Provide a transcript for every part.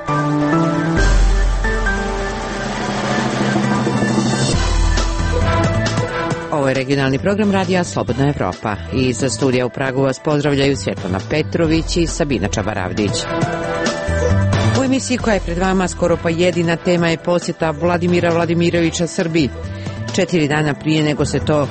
Ovo je regionalni program radija Slobodna Evropa. Iz studija u Pragu vas pozdravljaju Svjetlana Petrović i Sabina Čabaravdić. U emisiji koja je pred vama skoro pa jedina tema je posjeta Vladimira Vladimirovića Srbiji. 4 dana prije nego se to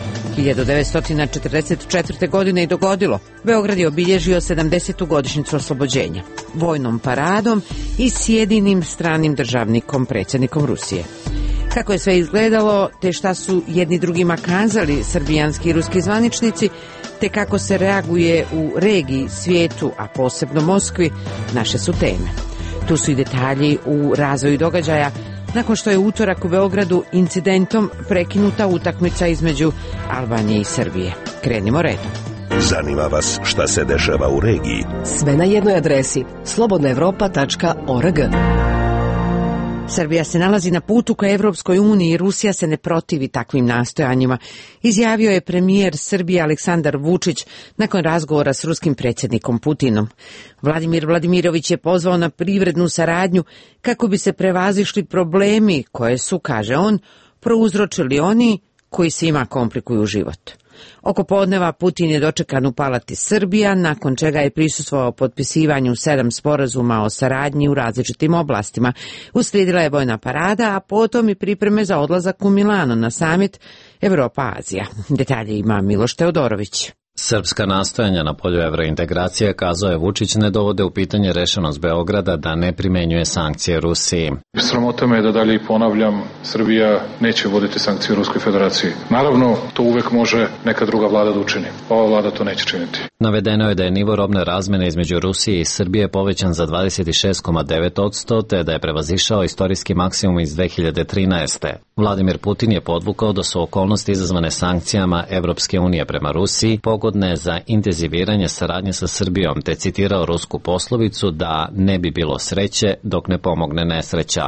1944. godine i dogodilo, Beograd je obilježio 70. godišnjicu oslobođenja, vojnom paradom i s jedinim stranim državnikom, predsjednikom Rusije. Kako je sve izgledalo, te šta su jedni drugima kazali srbijanski i ruski zvaničnici, te kako se reaguje u regiji, svijetu, a posebno Moskvi, naše su teme. Tu su i detalji u razvoju događaja nakon što je utorak u Beogradu incidentom prekinuta utakmica između Albanije i Srbije. Krenimo redom. Zanima vas šta se dešava u regiji? Sve na jednoj adresi slobodnaevropa.org. Srbija se nalazi na putu ka Evropskoj uniji i Rusija se ne protivi takvim nastojanjima, izjavio je premijer Srbije Aleksandar Vučić nakon razgovora s ruskim predsjednikom Putinom. Vladimir Vladimirović je pozvao na privrednu saradnju kako bi se prevazišli problemi koje su, kaže on, prouzročili oni koji svima komplikuju život. Oko podneva Putin je dočekan u Palati Srbija, nakon čega je prisustvovao potpisivanju 7 sporazuma o saradnji u različitim oblastima. Uslijedila je vojna parada, a potom i pripreme za odlazak u Milano na samit Evropa-Azija. Detalje ima Miloš Teodorović. Srpska nastojanja na polju evrointegracije, kazao je Vučić, ne dovode u pitanje rešenost Beograda da ne primenjuje sankcije Rusiji. Sramota me je da dalje i ponavljam, Srbija neće voditi sankcije Ruskoj federaciji. Naravno, to uvek može neka druga vlada da učini. Ova vlada to neće činiti. Navedeno je da je nivo robne razmene između Rusije i Srbije povećan za 26,9%, te da je prevazišao istorijski maksimum iz 2013. Vladimir Putin je podvukao da su okolnosti izazvane sankcijama Evropske unije prema Rusiji pogodne za intenziviranje saradnje sa Srbijom, te citirao rusku poslovicu da ne bi bilo sreće dok ne pomogne nesreća.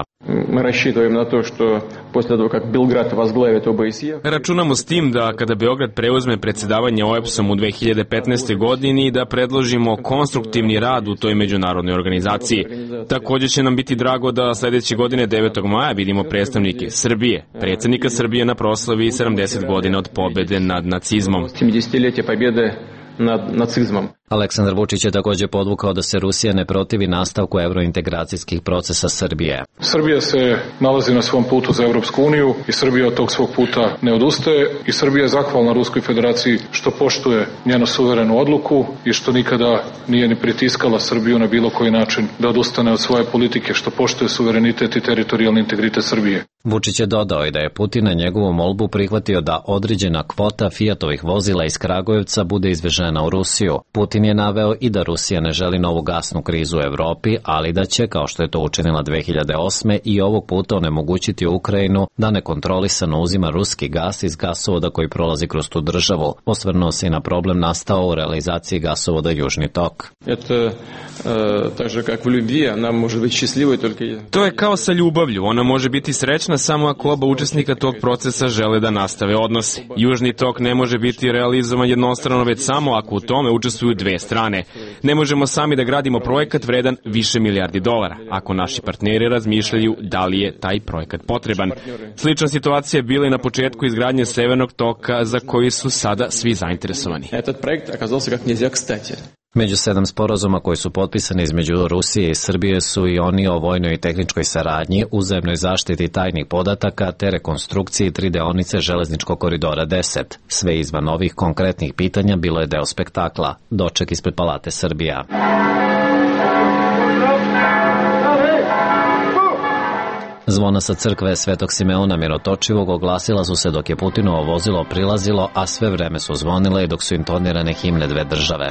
Računamo s tim da kada Beograd preuzme predsjedavanje OEBS-om u 2015. godini da predložimo konstruktivni rad u toj međunarodnoj organizaciji. Također će nam biti drago da sljedeće godine 9. maja vidimo predstavnike Srbije, predsjednika Srbije na proslavi 70 godina od pobjede nad nacizmom. Aleksandar Vučić je također podvukao da se Rusija ne protivi nastavku evrointegracijskih procesa Srbije. Srbija se nalazi na svom putu za Evropsku uniju i Srbija od tog svog puta ne odustaje i Srbija je zahvalna Ruskoj federaciji što poštuje njenu suverenu odluku i što nikada nije ni pritiskala Srbiju na bilo koji način da odustane od svoje politike, što poštuje suverenitet i teritorijalni integritet Srbije. Vučić je dodao i da je Putin na njegovu molbu prihvatio da određena kvota Fiatovih vozila iz Kragujevca bude izvežena u Rusiju. Putin je naveo i da Rusija ne želi novu gasnu krizu u Evropi, ali da će, kao što je to učinila 2008. i ovog puta onemogućiti Ukrajinu da nekontrolisano uzima ruski gas iz gasovoda koji prolazi kroz tu državu. Osvrnuo se i na problem nastao u realizaciji gasovoda Južni tok. To je kao sa ljubavlju, ona može biti srećna samo ako oba učesnika tog procesa žele da nastave odnose. Južni tok ne može biti realizovan jednostrano, već samo ako u tome učestvuju dve strane. Ne možemo sami da gradimo projekat vredan više milijardi dolara, ako naši partneri razmišljaju da li je taj projekat potreban. Slična situacija je bila i na početku izgradnje Severnog toka, za koji su sada svi zainteresovani. Među 7 sporazuma koji su potpisani između Rusije i Srbije su i oni o vojnoj i tehničkoj saradnji, uzajamnoj zaštiti tajnih podataka te rekonstrukciji 3 deonice železničkog koridora 10. Sve izvan ovih konkretnih pitanja bilo je deo spektakla. Doček ispred Palate Srbija. Zvona sa crkve Svetog Simeona Mirotočivog oglasila su se dok je Putinovo vozilo prilazilo, a sve vreme su zvonile i dok su intonirane himne dve države.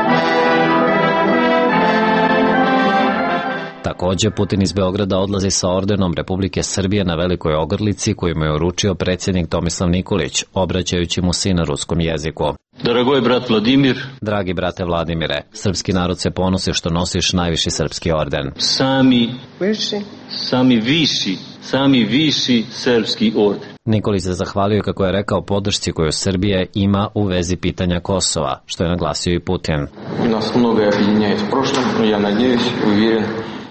Također, Putin iz Beograda odlazi sa ordenom Republike Srbije na Velikoj ogrlici koju mu je uručio predsjednik Tomislav Nikolić, obraćajući mu se na ruskom jeziku. Dragoj brat Vladimir. Dragi brate Vladimire, srpski narod se ponosi što nosiš najviši srpski orden. Sami viši srpski orden. Nikolić se zahvalio, kako je rekao, podršci koju Srbije ima u vezi pitanja Kosova, što je naglasio i Putin. Nas mnogo objedinjuje s prošlom, no ja nadjeюсь, uvjeren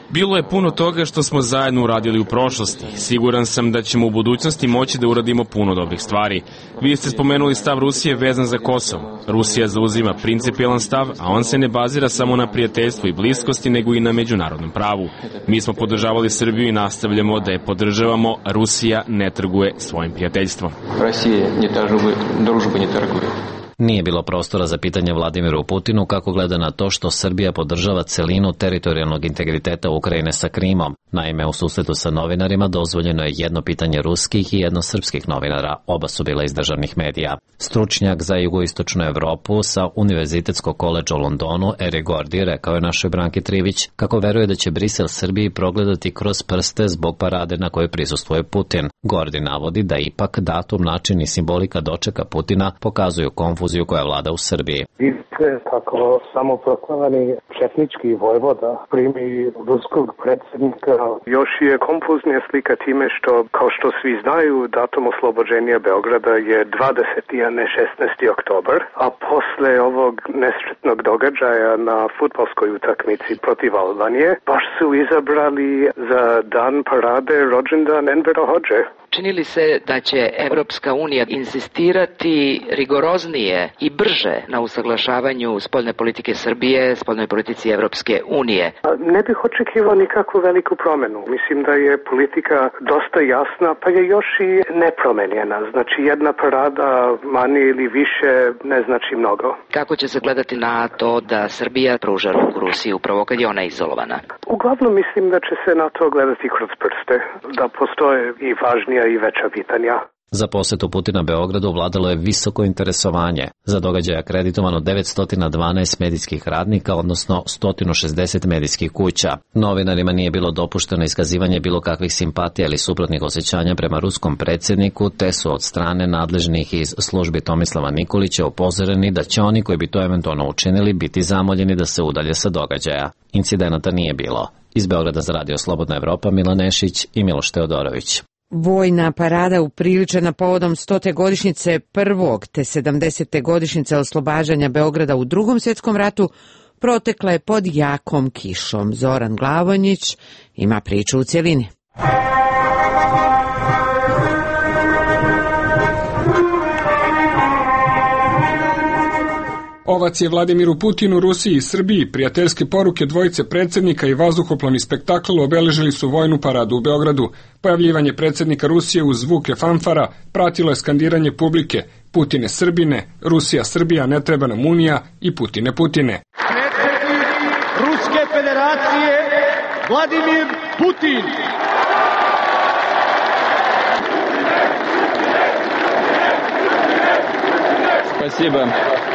Bilo je puno toga što smo zajedno uradili u prošlosti. Siguran sam da ćemo u budućnosti moći da uradimo puno dobrih stvari. Vi ste spomenuli stav Rusije vezan za Kosovo. Rusija zauzima principijelan stav, a on se ne bazira samo na prijateljstvu i bliskosti, nego i na međunarodnom pravu. Mi smo podržavali Srbiju i nastavljamo da je podržavamo. Rusija ne trguje svojim prijateljstvom. Rusija ne trguje, družba ne trguje. Nije bilo prostora za pitanje Vladimiru Putinu kako gleda na to što Srbija podržava celinu teritorijalnog integriteta Ukrajine sa Krimom. Naime, u susretu sa novinarima dozvoljeno je jedno pitanje ruskih i jedno srpskih novinara, oba su bila iz državnih medija. Stručnjak za jugoistočnu Evropu sa Univerzitetskog koledža u Londonu, Eri Gordi, rekao je našoj Branki Trivić kako veruje da će Brisel Srbiji progledati kroz prste zbog parade na kojoj prisustvuje Putin. Gordi navodi da ipak datum, način i simbolika dočeka Putina pokazuju konfuziju koja vlada u Srbiji. Vidite kako samoproklamani četnički vojvoda primi ruskog predsjednika. Još je konfuznija slika time što, kao što svi znaju, datum oslobođenja Beograda je 20. a ne 16. oktobar, a posle ovog nesretnog događaja na fudbalskoj utakmici protiv Albanije, baš su izabrali za dan parade rođendan Envera Hodže. Čini li se da će Evropska unija insistirati rigoroznije i brže na usaglašavanju spoljne politike Srbije, spoljnoj politici Evropske unije? Ne bih očekivao nikakvu veliku promenu. Mislim da je politika dosta jasna, pa je još i nepromenjena. Znači jedna parada manje ili više ne znači mnogo. Kako će se gledati na to da Srbija pruža ruku Rusiji upravo kad je ona izolovana? Uglavnom mislim da će se na to gledati kroz prste, da postoje i važnija i veća pitanja. Za posetu Putina Beogradu vladalo je visoko interesovanje. Za događaj akreditovano 912 medijskih radnika, odnosno 160 medijskih kuća. Novinarima nije bilo dopušteno iskazivanje bilo kakvih simpatija ili suprotnih osjećanja prema ruskom predsjedniku, te su od strane nadležnih iz službi Tomislava Nikolića upozoreni da će oni koji bi to eventualno učinili biti zamoljeni da se udalje sa događaja. Incidenata nije bilo. Iz Beograda za Radio Slobodna Evropa, Milan Nešić i Miloš Teodorović. Vojna parada upriličena povodom 100. godišnjice prvog te 70. godišnjice oslobađanja Beograda u Drugom svjetskom ratu protekla je pod jakom kišom. Zoran Glavonjić ima priču u cjelini. Ovac je Vladimiru Putinu, Rusiji i Srbiji. Prijateljske poruke dvojice predsjednika i vazduhoplovni spektakl obeležili su vojnu paradu u Beogradu. Pojavljivanje predsjednika Rusije uz zvuke fanfara pratilo je skandiranje publike: Putine Srbine, Rusija Srbija, ne treba nam Unija i Putine Putine. Predsjednik Ruske federacije Vladimir Putin. Спасибо.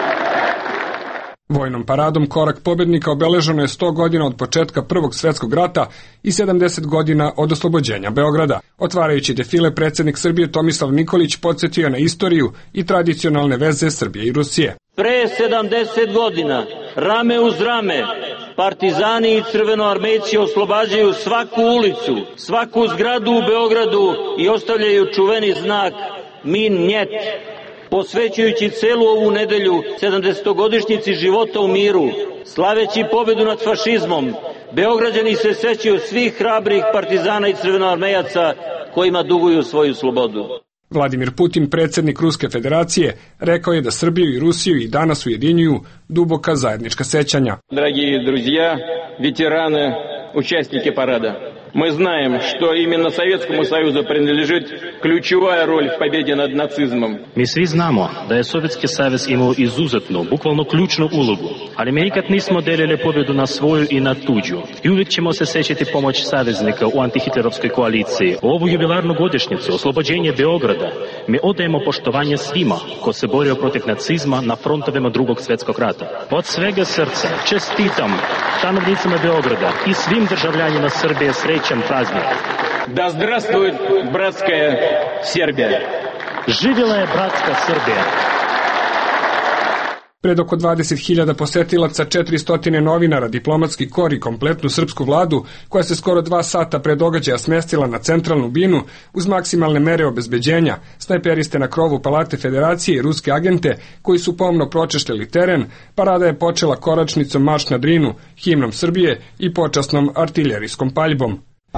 Vojnom paradom korak pobjednika obeleženo je 100 godina od početka Prvog svjetskog rata i 70 godina od oslobođenja Beograda. Otvarajući defile, predsjednik Srbije Tomislav Nikolić podsjetio na istoriju i tradicionalne veze Srbije i Rusije. Pre 70 godina, rame uz rame, partizani i crvenoarmejci oslobađaju svaku ulicu, svaku zgradu u Beogradu i ostavljaju čuveni znak Min njet. Posvećujući celu ovu nedelju 70-godišnjici života u miru, slaveći pobedu nad fašizmom, Beograđani se sećaju svih hrabrih partizana i crvenoarmejaca kojima duguju svoju slobodu. Vladimir Putin, predsjednik Ruske federacije, rekao je da Srbiju i Rusiju i danas ujedinjuju duboka zajednička sećanja. Dragi друзья, ветераны, участники парада. Мы знаем, что именно Советскому Союзу принадлежит ключевая роль в победе над нацизмом. Mi svi znamo da je Sovjetski savez imao izuzetnu, bukvalno ključnu ulogu, ali mi nikad nismo delili pobjedu na svoju i na tuđu. I uvijek ćemo se sećati pomoć saveznika u antihitlerovskoj koaliciji. U ovu jubilarnu godišnjicu, oslobođenje Beograda, mi odajemo poštovanje svima ko se borio protiv nacizma na frontovima Drugog svjetskog rata. Od svega srca čestitam stanovnicima Beograda i svim državljanima Srbije srećan praznik. Da zdravstvuj bratskая Srbija. Živjela je bratska Srbija. Pred oko 20.000 posetilaca, 400 novinara, diplomatski kor i kompletnu srpsku vladu, koja se skoro 2 sata pre događaja smestila na centralnu binu uz maksimalne mere obezbeđenja, snajperiste na krovu Palate Federacije i ruske agente koji su pomno pročešljali teren, parada je počela koračnicom Marš na Drinu, himnom Srbije i počasnom artiljerijskom paljbom.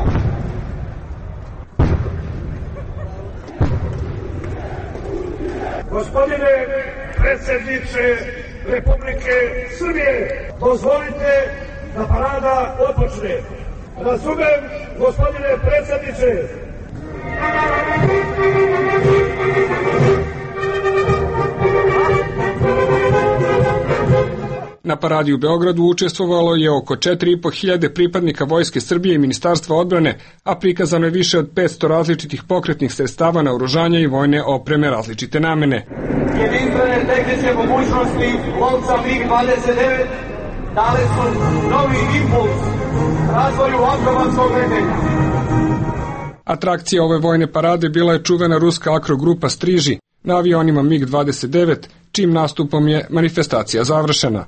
Gospodine predsjedniče Republike Srbije, dozvolite da parada otpočne. Razumem, gospodine predsjedniče. Na paradi u Beogradu učestvovalo je oko 4.500 pripadnika Vojske Srbije i Ministarstva odbrane, a prikazano je više od 500 različitih pokretnih sredstava naoružanja i vojne opreme različite namene. Jedinstvene tehničke mogućnosti lovca MiG-29 dale su novi impuls razvoju automatskog letenja. Atrakcija ove vojne parade bila je čuvena ruska akrogrupa Striži na avionima MiG-29, čim nastupom je manifestacija završena.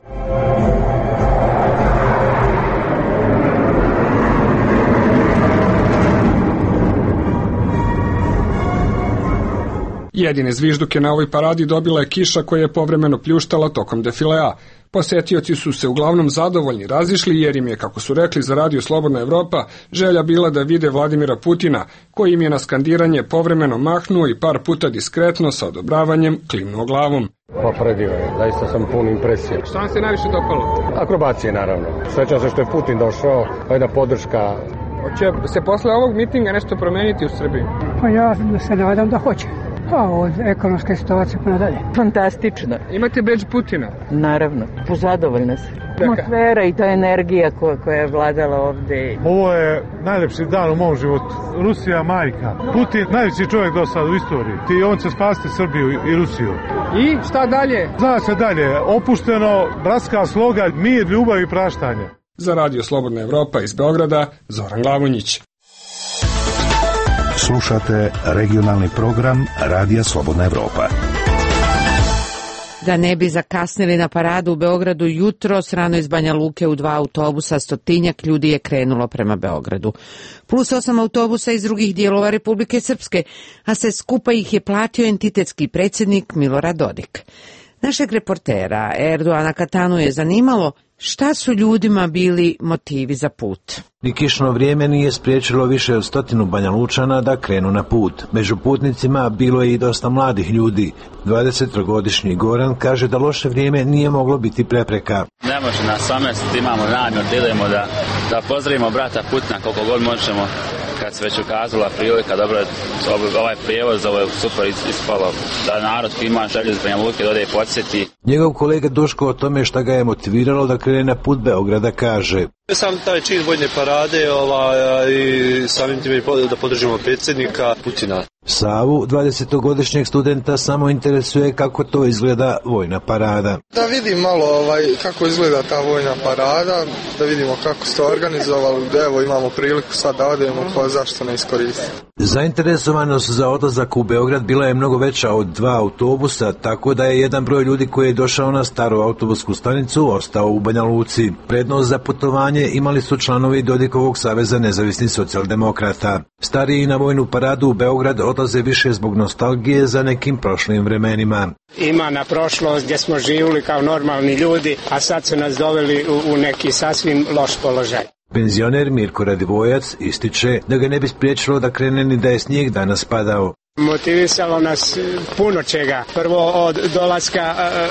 Jedine zvižduke na ovoj paradi dobila je kiša koja je povremeno pljuštala tokom defilea. Posetioci su se uglavnom zadovoljni razišli jer im je, kako su rekli za radio Slobodna Evropa, želja bila da vide Vladimira Putina, koji im je na skandiranje povremeno mahnuo i par puta diskretno sa odobravanjem klimnuo glavom. Pa predivno je, zaista sam pun impresije. Šta vam se najviše dopalo? Akrobacije, naravno. Srećan se što je Putin došao, pa jedna podrška. Hoće se posle ovog mitinga nešto promeniti u Srbiji? Pa ja se nadam da hoće. Pa od ekonomske situacije pa nadalje. Fantastično. Imate bedž Putina? Naravno, zadovoljna se. Atmosfera i ta energija koja je vladala ovde. Ovo je najlepši dan u mom životu. Rusija majka. Putin najveći čovjek do sada u istoriji. I on će spasiti Srbiju i Rusiju. I šta dalje? Zna se dalje. Opušteno, bratska sloga, mir, ljubav i praštanje. Za radio Slobodna Evropa iz Beograda, Zoran Glavonjić. Slušate regionalni program Radija Slobodna Evropa. Da ne bi zakasnili na paradu u Beogradu jutros, rano iz Banja Luke u 2 autobusa 100 ljudi je krenulo prema Beogradu. Plus 8 autobusa iz drugih dijelova Republike Srpske, a sve skupa ih je platio entitetski predsjednik Milorad Dodik. Našeg reportera Erdoana Katanu je zanimalo šta su ljudima bili motivi za put. Ni kišno vrijeme nije spriječilo više od 100 Banjalučana da krenu na put. Među putnicima bilo je i dosta mladih ljudi. 23-godišnji Goran kaže da loše vrijeme nije moglo biti prepreka. Ne može nas omestiti, imamo namjer da idemo da pozdravimo brata Putina koliko god možemo. Kad se već ukazala prilika, dobro, ovaj prijevoz, ovo je super ispalo, da narod koji ima želju iz Banja Luke dode i podsjeti. Njegov kolega Duško o tome šta ga je motiviralo da krene na put Beograda kaže. Sam taj čin vojne parade i samim tim da podržimo predsjednika Putina. Savu, 20-godišnjeg studenta, samo interesuje kako to izgleda vojna parada. Da vidim malo kako izgleda ta vojna parada, da vidimo kako ste organizovali, evo imamo priliku sad da odemo, pa zašto ne iskoristiti. Zainteresovanost za odlazak u Beograd bila je mnogo veća od 2 autobusa, tako da je jedan broj ljudi koji je došao na staru autobusku stanicu ostao u Banja Luci. Prednost za putovanje imali su članovi Dodikovog saveza nezavisnih socijaldemokrata. Stariji na vojnu paradu u Beograd odlaze više zbog nostalgije za nekim prošlim vremenima. Ima na prošlost gdje smo živjeli kao normalni ljudi, a sad su nas doveli u neki sasvim loš položaj. Penzioner Mirko Radivojac ističe da ga ne bi spriječilo da krene ni da je snijeg danas padao. Motivisalo nas puno čega. Prvo od dolaska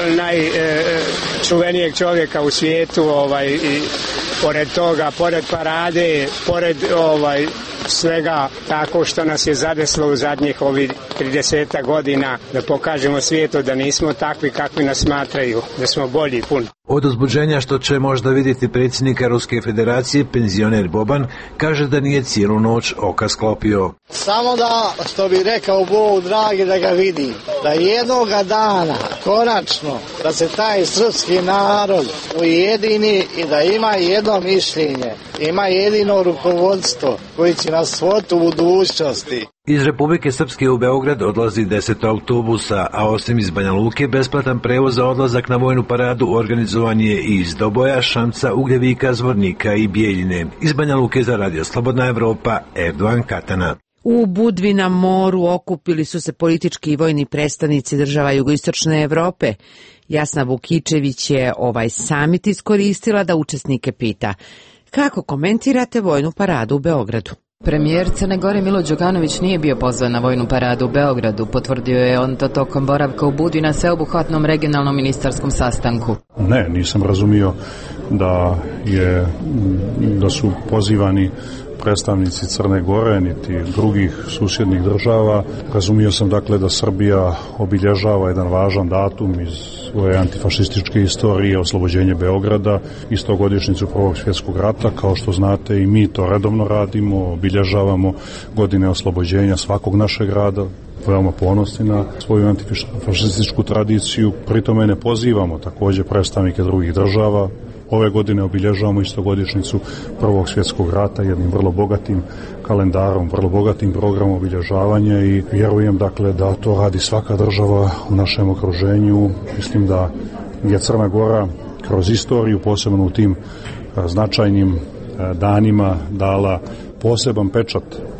najčuvenijeg čovjeka u svijetu, i pored toga, pored parade, pored svega tako što nas je zadeslo u zadnjih 30 godina, da pokažemo svijetu da nismo takvi kakvi nas smatraju, da smo bolji puno. Od uzbuđenja što će možda vidjeti predsjednika Ruske federacije, penzioner Boban kaže da nije cijelu noć oka sklopio. Samo da, što bi rekao Bog dragi, da ga vidi, da jednoga dana, konačno, da se taj srpski narod ujedini i da ima jedno mišljenje, ima jedino rukovodstvo koji će nas voditi u budućnosti. Iz Republike Srpske u Beograd odlazi 10 autobusa, a osim iz Banja Luke besplatan prevoz za odlazak na vojnu paradu organizovan je i iz Doboja, Šamca, Ugljevika, Zvornika i Bijeljine. Iz Banja Luke za Radio Slobodna Evropa, Erdogan Katana. U Budvi na moru okupili su se politički i vojni predstavnici država jugoistočne Evrope. Jasna Vukičević je ovaj samit iskoristila da učesnike pita: kako komentirate vojnu paradu u Beogradu? Premijer Crne Gore Milo Đukanović nije bio pozvan na vojnu paradu u Beogradu, potvrdio je on to tokom boravka u Budvi na sveobuhvatnom regionalnom ministarskom sastanku. Ne, nisam razumio da su pozivani predstavnici Crne Gore niti drugih susjednih država. Razumio sam dakle da Srbija obilježava jedan važan datum iz svoje antifašističke istorije, oslobođenje Beograda, i 100-godišnjicu Prvog svjetskog rata. Kao što znate, i mi to redovno radimo, obilježavamo godine oslobođenja svakog našeg grada, veoma ponosni na svoju antifašističku tradiciju. Pri tome ne pozivamo također predstavnike drugih država. Ove godine obilježavamo i 100-godišnjicu Prvog svjetskog rata jednim vrlo bogatim kalendarom, vrlo bogatim programom obilježavanja, i vjerujem dakle da to radi svaka država u našem okruženju. Mislim da je Crna Gora kroz istoriju, posebno u tim značajnim danima, dala poseban pečat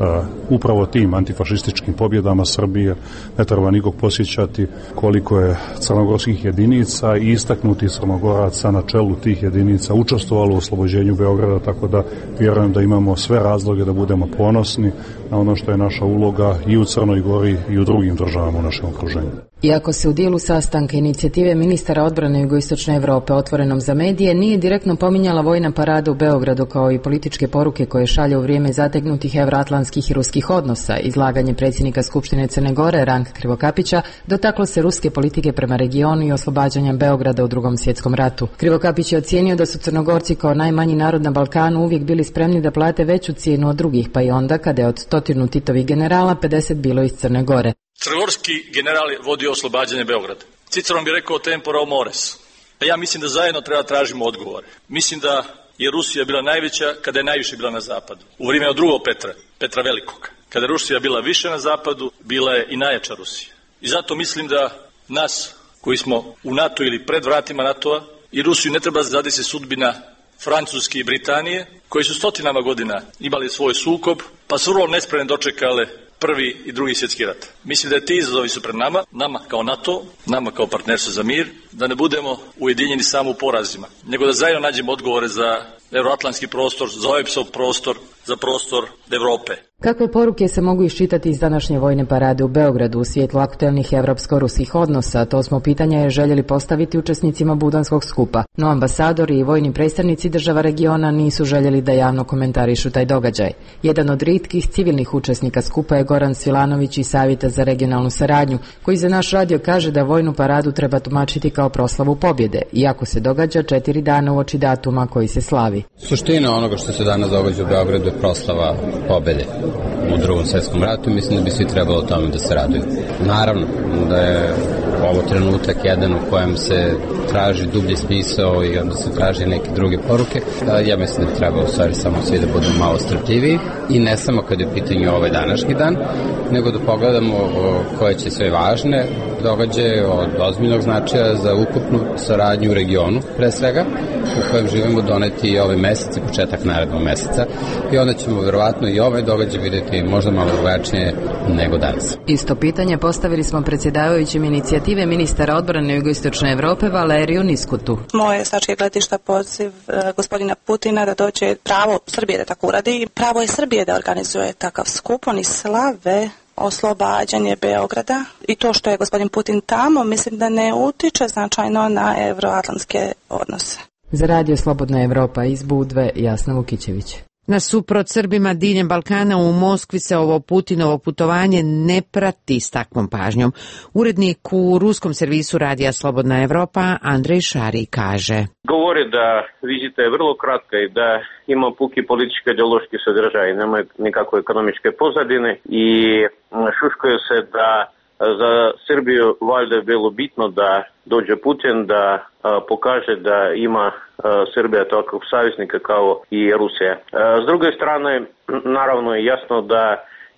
upravo tim antifašističkim pobjedama Srbije. Ne treba nikog posjećati koliko je crnogorskih jedinica i istaknuti Crnogoraca na čelu tih jedinica učestvovalo u oslobođenju Beograda, tako da vjerujem da imamo sve razloge da budemo ponosni na ono što je naša uloga i u Crnoj Gori i u drugim državama u našem okruženju. Iako se u dijelu sastanka inicijative ministara odbrane jugoistočne Evrope otvorenom za medije nije direktno pominjala vojna parada u Beogradu, kao i političke poruke koje šalje u vrijeme zategnutih evroatlantskih i ruskih odnosa, izlaganje predsjednika Skupštine Crne Gore Ranka Krivokapića dotaklo se ruske politike prema regionu i oslobađanja Beograda u Drugom svjetskom ratu. Krivokapić je ocijenio da su Crnogorci kao najmanji narod na Balkanu uvijek bili spremni da plate veću cijenu od drugih, pa i onda kada je od 100 Titovih generala 50 bilo iz Crne Gore. Crnogorski general je vodio oslobađanje Beograda. Ciceron bi rekao tempora o mores. A ja mislim da zajedno treba tražimo odgovore. Mislim da je Rusija bila najveća kada je najviše bila na zapadu. U vrijeme od drugog Petra Velikog. Kada je Rusija bila više na zapadu, bila je i najjača Rusija. I zato mislim da nas koji smo u NATO ili pred vratima NATO-a i Rusiju ne treba zadesi sudbina Francuske i Britanije, koji su stotinama godina imali svoj sukob, pa su vrlo nespremno dočekale Prvi i Drugi svjetski rat. Mislim da ti izazovi su pred nama kao NATO, nama kao partnerstvo za mir, da ne budemo ujedinjeni samo u porazima, nego da zajedno nađemo odgovore za euroatlantski prostor, za OEBS-ov prostor, za prostor Evrope. Kakve poruke se mogu iščitati iz današnje vojne parade u Beogradu u svijetlu aktuelnih evropsko-ruskih odnosa? To smo pitanja željeli postaviti učesnicima Budanskog skupa, no ambasadori i vojni predstavnici država regiona nisu željeli da javno komentarišu taj događaj. Jedan od rijetkih civilnih učesnika skupa je Goran Svilanović iz Savjeta za regionalnu saradnju, koji za naš radio kaže da vojnu paradu treba tumačiti kao proslavu pobjede, iako se događa 4 dana uoči datuma koji se slavi. Suština onoga što se danas događa u Beogradu je proslava pobjede u Drugom svjetskom ratu, mislim da bi svi trebalo tome da se raduju. Naravno da je ovo trenutak jedan u kojem se traži dublji smisao i onda se traži neke druge poruke. Ja mislim da bi trebalo u stvari samo svi da budemo malo strpljiviji i ne samo kad je u pitanju ovaj današnji dan, nego da pogledamo koje će sve važne događaje od ozbiljnog značaja za ukupnu saradnju u regionu, pre svega, u kojem živimo doneti i ovaj mesec i početak narednog meseca, i onda ćemo verovatno i ovaj događaj vidjeti možda malo drugačije nego danas. Isto pitanje postavili smo predsjedavajućim inicijative ministara odbrane jugoistočne Evrope Valeriju Niskutu. Moje stačke gledišta poziv gospodina Putina da dođe, pravo Srbije da tako uradi, pravo je Srbije da organizuje takav skup, oni slave oslobađanje Beograda i to što je gospodin Putin tamo, mislim da ne utiče značajno na evroatlantske odnose. Za Radio Slobodna Evropa iz Budve, Jasna Vukićević. Nasuprot Srbima diljem Balkana u Moskvi se ovo Putinovo putovanje ne prati s takvom pažnjom. Urednik u ruskom servisu Radija Slobodna Evropa Andrej Šari kaže: Govori da vizita je vrlo kratka i da ima puki politički ideološki sadržaj, nema nikakve ekonomičke pozadine i šuškaju se da za Srbiju valjda je bilo bitno da dođe Putin, da pokaže da ima Srbija takvog saveznika kao i Rusija. S druge strane, naravno je jasno da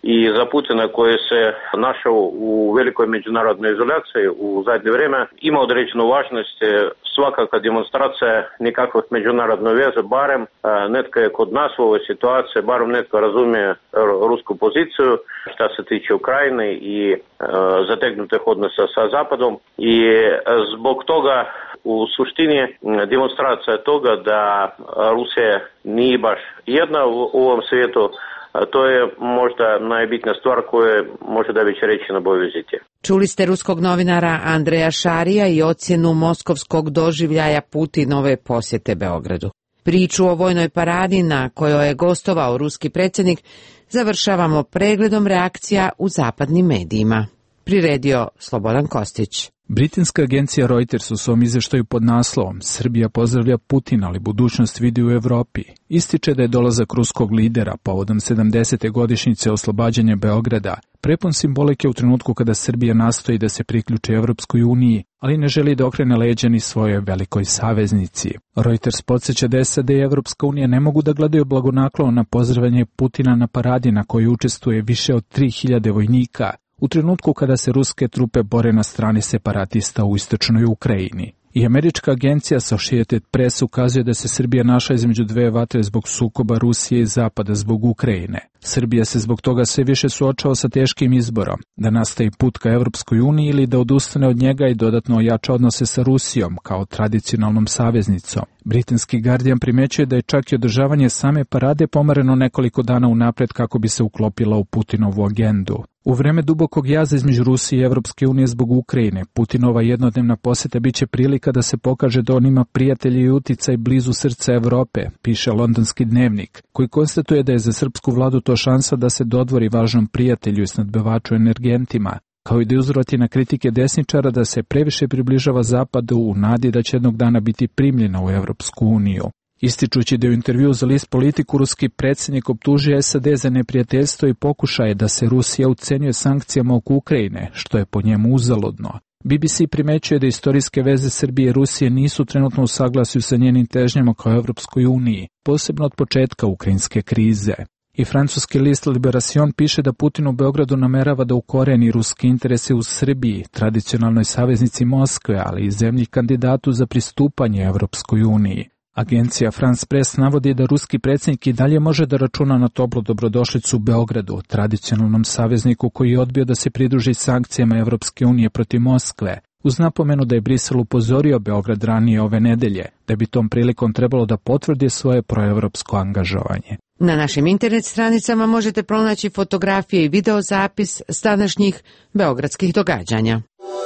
i za Putina koji se našao u velikoj međunarodnoj izolaciji u zadnje vrijeme ima određenu važnost. Svakakva demonstracija nikakvih međunarodnih veza, barem netko je kod nas u ovoj situaciji, barem netko razumije rusku poziciju što se tiče Ukrajine i zategnutih odnosa sa Zapadom i zbog toga u suštini demonstracija toga da Rusija nije baš jedna u ovom svijetu, to je možda najbitnija stvar koju može da već reći na ovoj viziti. Čuli ste ruskog novinara Andreja Šarija i ocjenu moskovskog doživljaja Putinove posjete Beogradu. Priču o vojnoj paradi na kojoj je gostovao ruski predsjednik završavamo pregledom reakcija u zapadnim medijima. Priredio Slobodan Kostić. Britanska agencija Reuters u svom izveštaju pod naslovom Srbija pozdravlja Putina, ali budućnost vidi u Evropi, ističe da je dolazak ruskog lidera povodom 70. godišnjice oslobađanja Beograda prepun simbolike u trenutku kada Srbija nastoji da se priključi Evropskoj uniji, ali ne želi da okrene leđa ni svojoj velikoj saveznici. Reuters podsjeća da SAD i Evropska unija ne mogu da gledaju blagonaklono na pozdravljanje Putina na paradi na kojoj učestvuje više od 3000 vojnika, u trenutku kada se ruske trupe bore na strani separatista u istočnoj Ukrajini. I američka agencija Associated Press ukazuje da se Srbija našla između dve vatre zbog sukoba Rusije i Zapada zbog Ukrajine. Srbija se zbog toga sve više suočava sa teškim izborom, da nastavi put ka Evropskoj uniji ili da odustane od njega i dodatno ojača odnose sa Rusijom kao tradicionalnom saveznicom. Britanski Guardian primećuje da je čak i održavanje same parade pomereno nekoliko dana unapred kako bi se uklopila u Putinovu agendu. U vreme dubokog jaza između Rusije i Evropske unije zbog Ukrajine, Putinova jednodnevna posjeta biće prilika da se pokaže da on ima prijatelji i uticaj blizu srca Evrope, piše Londonski dnevnik, koji konstatuje da je za srpsku vladu to šansa da se dodvori važnom prijatelju i snadbevaču energentima, kao i da uzvrati na kritike desničara da se previše približava Zapadu u nadi da će jednog dana biti primljena u Evropsku uniju. Ističući da je u intervju za list Politiku ruski predsjednik optužio SAD za neprijateljstvo i pokušaje da se Rusija ucenjuje sankcijama oko Ukrajine, što je po njemu uzaludno. BBC primećuje da istorijske veze Srbije i Rusije nisu trenutno u saglasju sa njenim težnjama kao Evropskoj uniji, posebno od početka ukrajinske krize. I francuski list Libération piše da Putin u Beogradu namerava da ukoreni ruske interese u Srbiji, tradicionalnoj saveznici Moskve, ali i zemlji kandidatu za pristupanje Evropskoj uniji. Agencija France Press navodi da ruski predsjednik i dalje može da računa na toplu dobrodošlicu u Beogradu, tradicionalnom savezniku koji je odbio da se pridruži sankcijama Evropske unije protiv Moskve, uz napomenu da je Brisel upozorio Beograd ranije ove nedelje, da bi tom prilikom trebalo da potvrdi svoje proevropsko angažovanje. Na našim internet stranicama možete pronaći fotografije i videozapis s današnjih beogradskih događanja.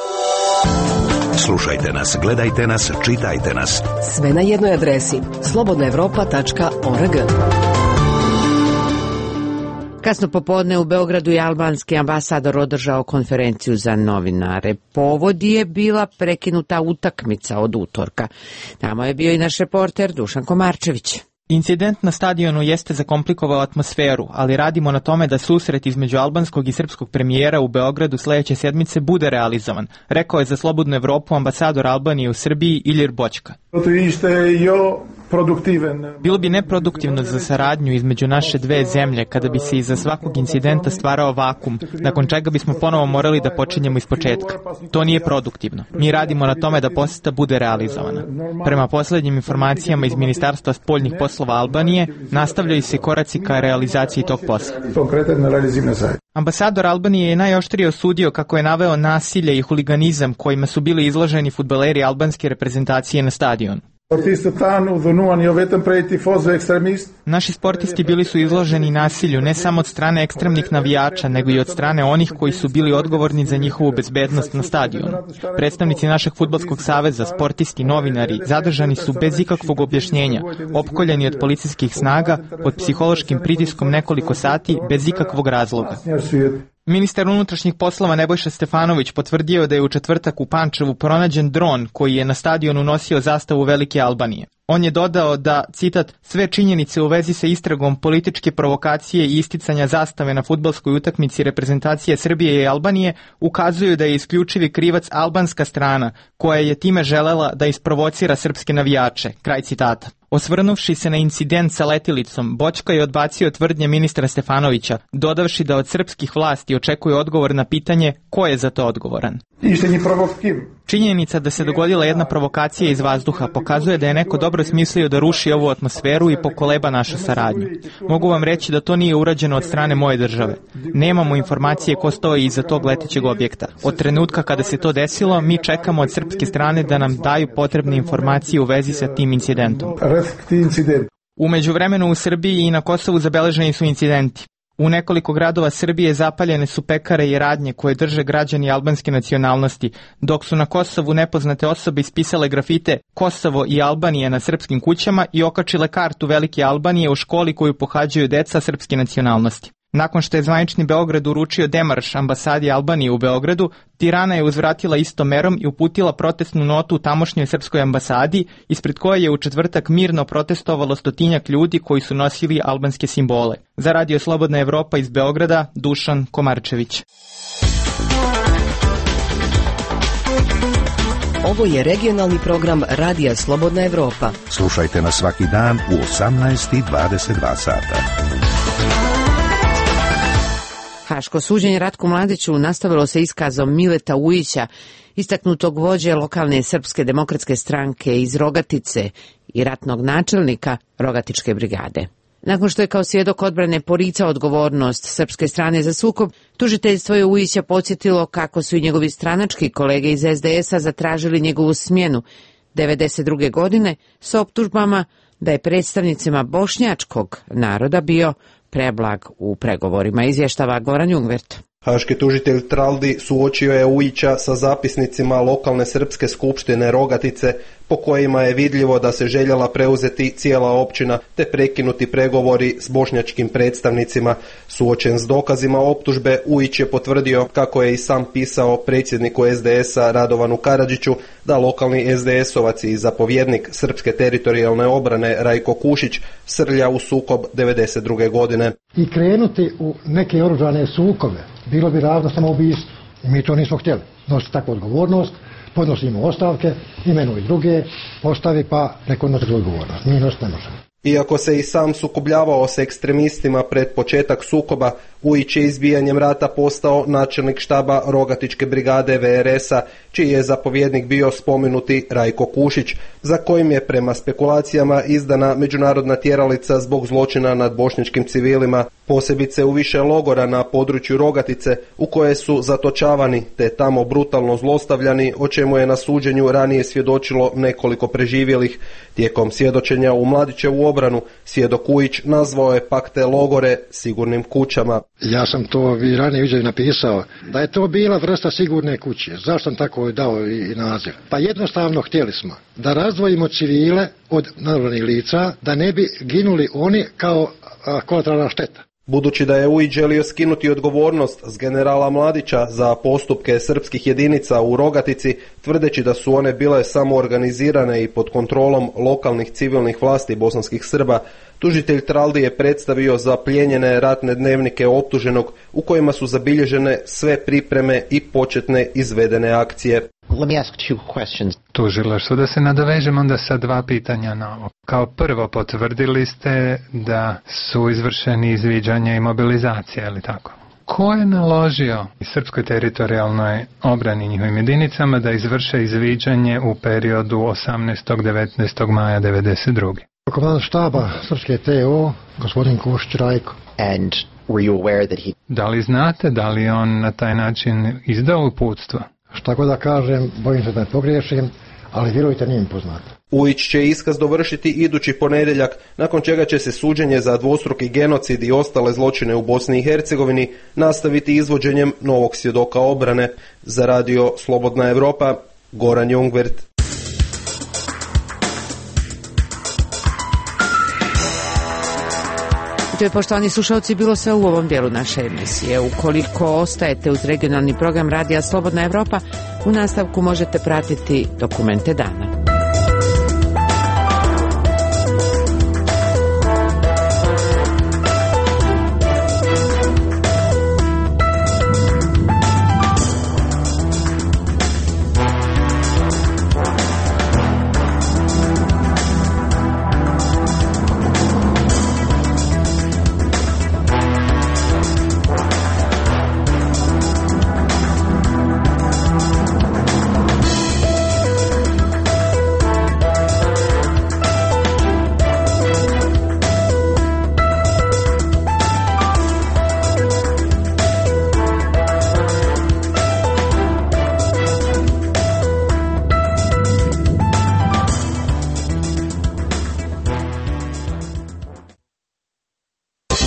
Slušajte nas, gledajte nas, čitajte nas. Sve na jednoj adresi slobodnaevropa.org. Kasno popodne u Beogradu je albanski ambasador održao konferenciju za novinare. Povod je bila prekinuta utakmica od utorka. Tamo je bio i naš reporter Dušan Komarčević. Incident na stadionu jeste zakomplikovao atmosferu, ali radimo na tome da susret između albanskog i srpskog premijera u Beogradu sledeće sedmice bude realizovan, rekao je za Slobodnu Evropu ambasador Albanije u Srbiji Ilir Boćka. Bilo bi neproduktivno za saradnju između naše dve zemlje kada bi se iza svakog incidenta stvarao vakum, nakon čega bismo ponovo morali da počinjemo iz početka. To nije produktivno. Mi radimo na tome da poseta bude realizovana. Prema poslednjim informacijama iz Ministarstva spoljnih poslova Albanije, nastavljaju se koraci ka realizaciji tog posla. Ambasador Albanije je najoštrije osudio kako je naveo nasilje i huliganizam kojima su bili izloženi fudbaleri albanske reprezentacije na stadionu. Naši sportisti bili su izloženi nasilju ne samo od strane ekstremnih navijača, nego i od strane onih koji su bili odgovorni za njihovu bezbednost na stadionu. Predstavnici našeg fudbalskog saveza, sportisti, novinari, zadržani su bez ikakvog objašnjenja, opkoljeni od policijskih snaga, pod psihološkim pritiskom nekoliko sati, bez ikakvog razloga. Ministar unutrašnjih poslova Nebojša Stefanović potvrdio da je u četvrtak u Pančevu pronađen dron koji je na stadionu nosio zastavu Velike Albanije. On je dodao da, citat, sve činjenice u vezi sa istragom političke provokacije i isticanja zastave na fudbalskoj utakmici reprezentacije Srbije i Albanije ukazuju da je isključivi krivac albanska strana koja je time želela da isprovocira srpske navijače, kraj citata. Osvrnuvši se na incident sa letilicom, Boćko je odbacio tvrdnje ministra Stefanovića, dodavši da od srpskih vlasti očekuje odgovor na pitanje ko je za to odgovoran. Činjenica da se dogodila jedna provokacija iz vazduha pokazuje da je neko dobro smislio da ruši ovu atmosferu i pokoleba našu saradnju. Mogu vam reći da to nije urađeno od strane moje države. Nemamo informacije ko stoji iza tog letećeg objekta. Od trenutka kada se to desilo, mi čekamo od srpske strane da nam daju potrebne informacije u vezi sa tim incidentom. U međuvremenu u Srbiji i na Kosovu zabeleženi su incidenti. U nekoliko gradova Srbije zapaljene su pekare i radnje koje drže građani albanske nacionalnosti, dok su na Kosovu nepoznate osobe ispisale grafite Kosovo i Albanija na srpskim kućama i okačile kartu Velike Albanije u školi koju pohađaju deca srpske nacionalnosti. Nakon što je zvanični Beograd uručio demarš ambasadi Albanije u Beogradu, Tirana je uzvratila istom merom i uputila protestnu notu u tamošnjoj srpskoj ambasadi, ispred koje je u četvrtak mirno protestovalo 100-tinjak ljudi koji su nosili albanske simbole. Za Radio Slobodna Evropa iz Beograda, Dušan Komarčević. Ovo je regionalni program Radija Slobodna Evropa. Slušajte nas svaki dan u 18:22 sata. Haško suđenje Ratku Mladiću nastavilo se iskazom Mileta Ujića, istaknutog vođe lokalne Srpske demokratske stranke iz Rogatice i ratnog načelnika Rogatičke brigade. Nakon što je kao svjedok odbrane poricao odgovornost srpske strane za sukob, tužiteljstvo je Ujića podsjetilo kako su i njegovi stranački kolege iz SDS-a zatražili njegovu smjenu 1992. godine s optužbama da je predstavnicima bošnjačkog naroda bio preblag u pregovorima, izvještava Goran Jungvert. Haški tužitelj Traldi suočio je Ujića sa zapisnicima lokalne srpske skupštine Rogatice, po kojima je vidljivo da se željela preuzeti cijela općina te prekinuti pregovori s bošnjačkim predstavnicima. Suočen s dokazima optužbe, Ujić je potvrdio, kako je i sam pisao predsjedniku SDS-a Radovanu Karadžiću, da lokalni SDS-ovac i zapovjednik Srpske teritorijalne obrane Rajko Kušić srlja u sukob 1992. godine. I krenuti u neke oružane sukobe bilo bi ravno samoubistvu. I mi to nismo htjeli. Nositi takvu odgovornost, podnosimo ostavke, imenuj druge, postavi pa neko nosi odgovornost. Mi nositi ne možemo. Iako se i sam sukobljavao s ekstremistima pred početak sukoba, Ujić je izbijanjem rata postao načelnik štaba Rogatičke brigade VRS-a, čiji je zapovjednik bio spomenuti Rajko Kušić, za kojim je prema spekulacijama izdana međunarodna tjeralica zbog zločina nad bošnjačkim civilima, posebice u više logora na području Rogatice, u koje su zatočavani te tamo brutalno zlostavljani, o čemu je na suđenju ranije svjedočilo nekoliko preživjelih. Tijekom svjedočenja u Mladićevu obranu, svjedok Ujić nazvao je pak te logore sigurnim kućama. Ja sam to i ranije viđao i napisao, da je to bila vrsta sigurne kuće. Zašto sam tako dao i naziv? Pa jednostavno htjeli smo da razdvojimo civile od naravnih lica, da ne bi ginuli oni kao kolateralna šteta. Budući da je Ujić želio skinuti odgovornost s generala Mladića za postupke srpskih jedinica u Rogatici, tvrdeći da su one bile samo organizirane i pod kontrolom lokalnih civilnih vlasti bosanskih Srba, tužitelj Traldi je predstavio zaplijenjene ratne dnevnike optuženog u kojima su zabilježene sve pripreme i početne izvedene akcije. Tužilaštvo, da se nadovežem onda sa dva pitanja na ovo. Kao prvo, potvrdili ste da su izvršeni izviđanja i mobilizacija, ili tako? Ko je naložio Srpskoj teritorijalnoj obrani njihovim jedinicama da izvrše izviđanje u periodu 18-19. maja 1992. Komandant štaba Srpske TO, gospodin Kušić Rajko. Da li znate da li on na taj način izdao uputstva? Šta god da kažem, bojim se da ne pogriješim, ali vjerujte, nije mi poznato. Ujić će iskaz dovršiti idući ponedjeljak, nakon čega će se suđenje za dvostruki genocid i ostale zločine u Bosni i Hercegovini nastaviti izvođenjem novog svjedoka obrane. Za Radio Slobodna Evropa, Goran Jungvert. To je, poštovani slušalci, bilo sve u ovom dijelu naše emisije. Ukoliko ostajete uz regionalni program Radija Slobodna Evropa, u nastavku možete pratiti dokumente dana.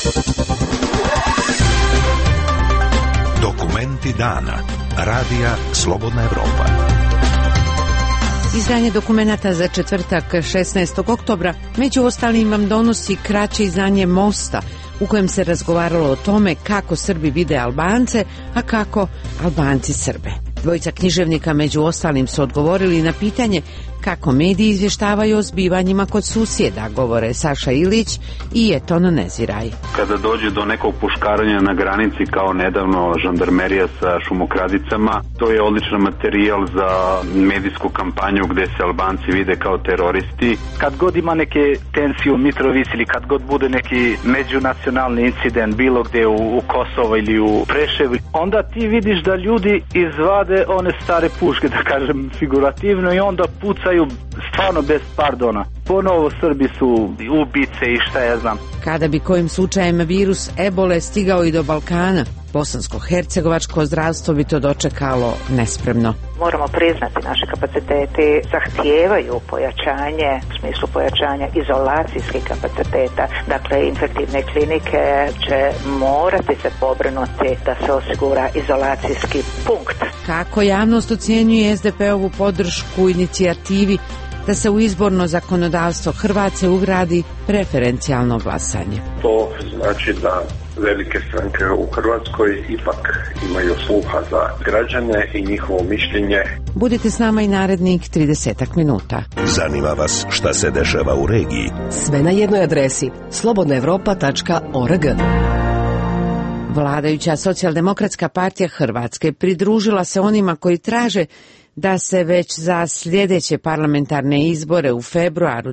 Dokumenti dana. Radija Slobodna Evropa. Izdanje dokumenata za četvrtak 16. oktobra među ostalim vam donosi kraće izdanje Mosta, u kojem se razgovaralo o tome kako Srbi vide Albance, a kako Albanci Srbe. Dvojica književnika među ostalim su odgovorili na pitanje kako mediji izvještavaju o zbivanjima kod susjeda, govore Saša Ilić i Eton Neziraj. Kada dođe do nekog puškaranja na granici, kao nedavno žandarmerija sa šumokradicama, to je odličan materijal za medijsku kampanju gde se Albanci vide kao teroristi. Kad god ima neke tensije u Mitrovici ili kad god bude neki međunacionalni incident bilo gde u Kosovo ili u Preševu, onda ti vidiš da ljudi izvade one stare puške, da kažem figurativno, i onda pucaju stvarno bez pardona. Ponovo Srbi su ubice i šta ja znam. Kada bi kojim slučajem virus ebole stigao i do Balkana, bosansko-hercegovačko zdravstvo bi to dočekalo nespremno. Moramo priznati, naši kapaciteti zahtijevaju pojačanje, u smislu pojačanja izolacijskih kapaciteta. Dakle, infektivne klinike će morati se pobrinuti da se osigura izolacijski punkt. Kako javnost ocjenjuje SDP-ovu podršku inicijativi da se u izborno zakonodavstvo Hrvatske ugradi preferencijalno glasanje? To znači da velike stranke u Hrvatskoj ipak imaju sluha za građane i njihovo mišljenje. Budite s nama i narednih 30 minuta. Zanima vas šta se dešava u regiji? Sve na jednoj adresi slobodnaevropa.org. Vladajuća Socijaldemokratska partija Hrvatske pridružila se onima koji traže da se već za sljedeće parlamentarne izbore u februaru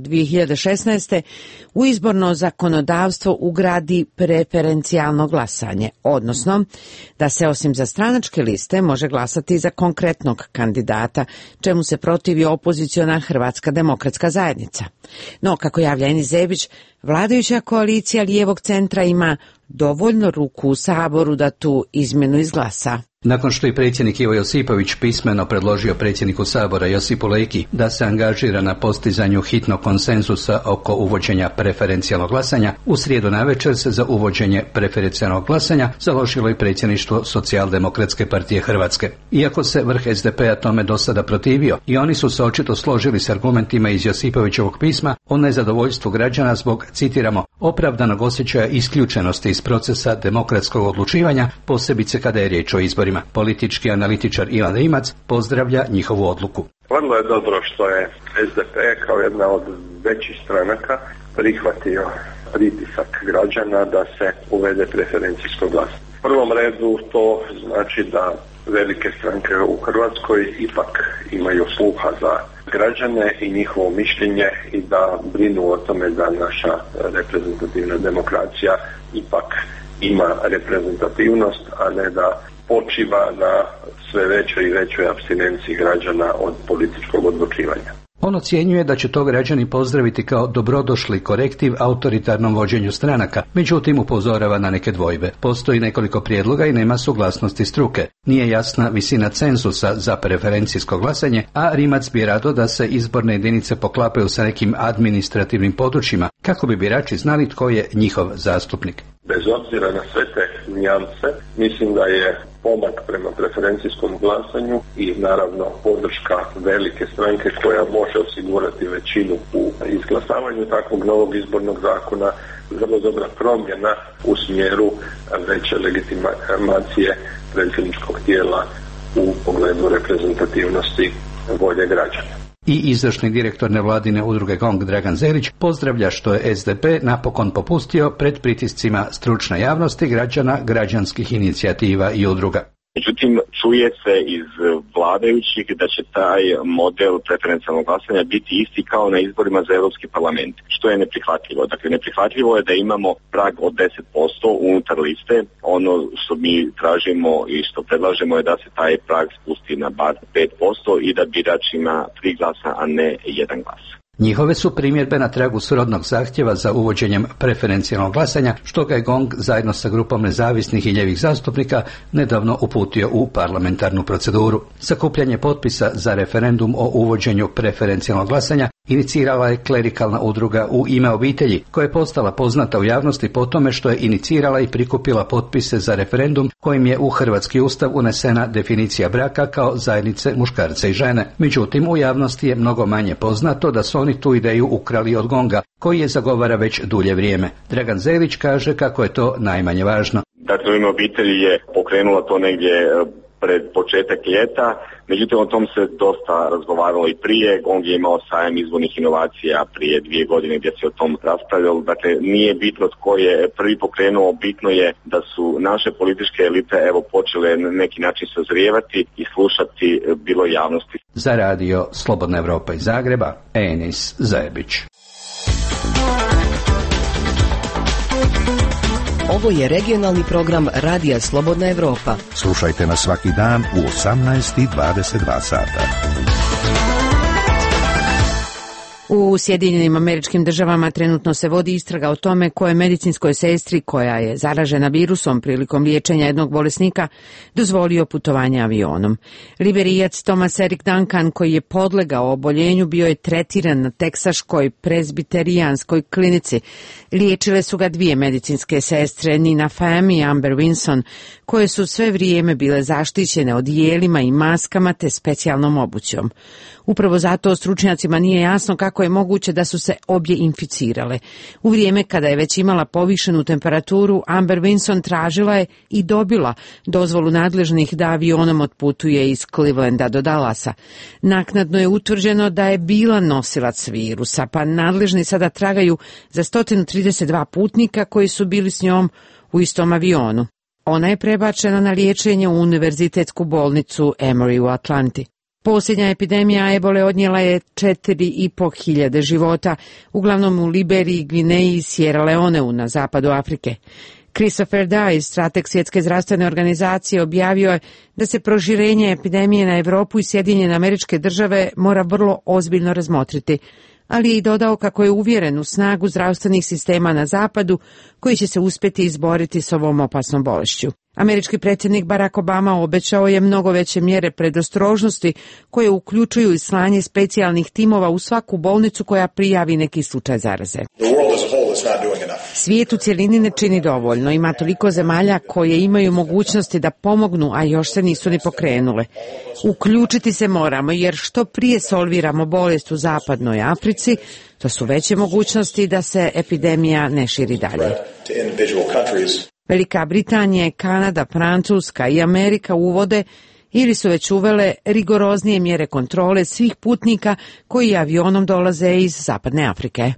2016. u izborno zakonodavstvo ugradi preferencijalno glasanje, odnosno da se osim za stranačke liste može glasati za konkretnog kandidata, čemu se protivi opoziciona Hrvatska demokratska zajednica. No, kako javlja Enis Zebić, vladajuća koalicija lijevog centra ima dovoljno ruku u Saboru da tu izmjenu izglasa. Nakon što je predsjednik Ivo Josipović pismeno predložio predsjedniku Sabora Josipu Leki da se angažira na postizanju hitnog konsenzusa oko uvođenja preferencijalnog glasanja, u srijedu navečer se za uvođenje preferencijalnog glasanja založilo i predsjedništvo Socijaldemokratske partije Hrvatske. Iako se vrh SDP-a tome do sada protivio i oni su se očito složili s argumentima iz Josipovićevog pisma o nezadovoljstvu građana zbog, citiramo, opravdanog osjećaja isključenosti iz procesa demokratskog odlučivanja, posebice kada je riječ o izborima. Politički analitičar Ivan Rimac pozdravlja njihovu odluku. Vrlo je dobro što je SDP kao jedna od većih stranaka prihvatio pritisak građana da se uvede preferencijsko glasanje. U prvom redu to znači da velike stranke u Hrvatskoj ipak imaju sluha za građane i njihovo mišljenje i da brinu o tome da naša reprezentativna demokracija ipak ima reprezentativnost, a ne da počiva na sve većoj i većoj apstinenciji građana od političkog odlučivanja. On ocjenjuje da će to građani pozdraviti kao dobrodošli korektiv autoritarnom vođenju stranaka, međutim upozorava na neke dvojbe. Postoji nekoliko prijedloga i nema suglasnosti struke. Nije jasna visina cenzusa za preferencijsko glasanje, a Rimac bi rado da se izborne jedinice poklapaju sa nekim administrativnim područjima, kako bi birači znali tko je njihov zastupnik. Bez obzira na sve te nijance, mislim da je pomak prema preferencijskom glasanju i naravno podrška velike stranke koja može osigurati većinu u izglasavanju takvog novog izbornog zakona vrlo dobra promjena u smjeru veće legitimacije predsjedničkog tijela u pogledu reprezentativnosti volje građana. I izvršni direktor nevladine udruge GONG Dragan Zelić pozdravlja što je SDP napokon popustio pred pritiscima stručne javnosti, građana, građanskih inicijativa i udruga. Međutim, čuje se iz vladajućih da će taj model preferencijalnog glasanja biti isti kao na izborima za Europski parlament, što je neprihvatljivo. Dakle, neprihvatljivo je da imamo prag od 10% unutar liste. Ono što mi tražimo i što predlažemo je da se taj prag spusti na bar 5% i da birač ima 3 glasa, a ne 1 glas. Njihove su primjedbe na tragu srodnog zahtjeva za uvođenjem preferencijalnog glasanja, što ga je GONG zajedno sa grupom nezavisnih i ljevih zastupnika nedavno uputio u parlamentarnu proceduru. Sakupljanje potpisa za referendum o uvođenju preferencijalnog glasanja inicirala je klerikalna udruga U ime obitelji, koja je postala poznata u javnosti po tome što je inicirala i prikupila potpise za referendum kojim je u hrvatski ustav unesena definicija braka kao zajednice muškarca i žene. Međutim, u javnosti je mnogo manje poznato da su oni tu ideju ukrali od GONG-a, koji je zagovara već dulje vrijeme. Dragan Zelić kaže kako je to najmanje važno. Dakle, U ime obitelji je pokrenula to negdje pred početak ljeta, međutim o tom se dosta razgovaralo i prije. GONG je imao sajam izbornih inovacija prije 2 godine gdje se o tom raspravljalo. Dakle, nije bitno tko je prvi pokrenuo, bitno je da su naše političke elite počele na neki način sazrijevati i slušati bilo javnosti. Za radio Slobodna Evropa iz Zagreba, Enis Zajebić. Ovo je regionalni program Radija Slobodna Evropa. Slušajte nas svaki dan u 18:22 sata. U Sjedinjenim Američkim Državama trenutno se vodi istraga o tome koje medicinskoj sestri koja je zaražena virusom prilikom liječenja jednog bolesnika dozvolio putovanje avionom. Liberijac Thomas Eric Duncan, koji je podlegao oboljenju, bio je tretiran na teksaškoj prezbiterijanskoj klinici. Liječile su ga 2 medicinske sestre, Nina Pham i Amber Vinson, koje su sve vrijeme bile zaštićene odijelima i maskama te specijalnom obućom. Upravo zato stručnjacima nije jasno kako je moguće da su se obje inficirale. U vrijeme kada je već imala povišenu temperaturu, Amber Vinson tražila je i dobila dozvolu nadležnih da avionom otputuje iz Clevelanda do Dallasa. Naknadno je utvrđeno da je bila nosilac virusa, pa nadležni sada tragaju za 132 putnika koji su bili s njom u istom avionu. Ona je prebačena na liječenje u univerzitetsku bolnicu Emory u Atlanti. Posljednja epidemija ebole odnijela je 4.500 života, uglavnom u Liberiji, Gvineji i Sierra Leoneu na zapadu Afrike. Christopher Dye, strateg Svjetske zdravstvene organizacije, objavio je da se proširenje epidemije na Europu i Sjedinjene Američke Države mora vrlo ozbiljno razmotriti, ali je i dodao kako je uvjeren u snagu zdravstvenih sistema na zapadu koji će se uspjeti izboriti s ovom opasnom bolešću. Američki predsjednik Barack Obama obećao je mnogo veće mjere predostrožnosti koje uključuju i slanje specijalnih timova u svaku bolnicu koja prijavi neki slučaj zaraze. Svijet u cjelini ne čini dovoljno, ima toliko zemalja koje imaju mogućnosti da pomognu, a još se nisu ni pokrenule. Uključiti se moramo, jer što prije solviramo bolest u zapadnoj Africi, to su veće mogućnosti da se epidemija ne širi dalje. Velika Britanija, Kanada, Francuska i Amerika uvode ili su već uvele rigoroznije mjere kontrole svih putnika koji avionom dolaze iz zapadne Afrike.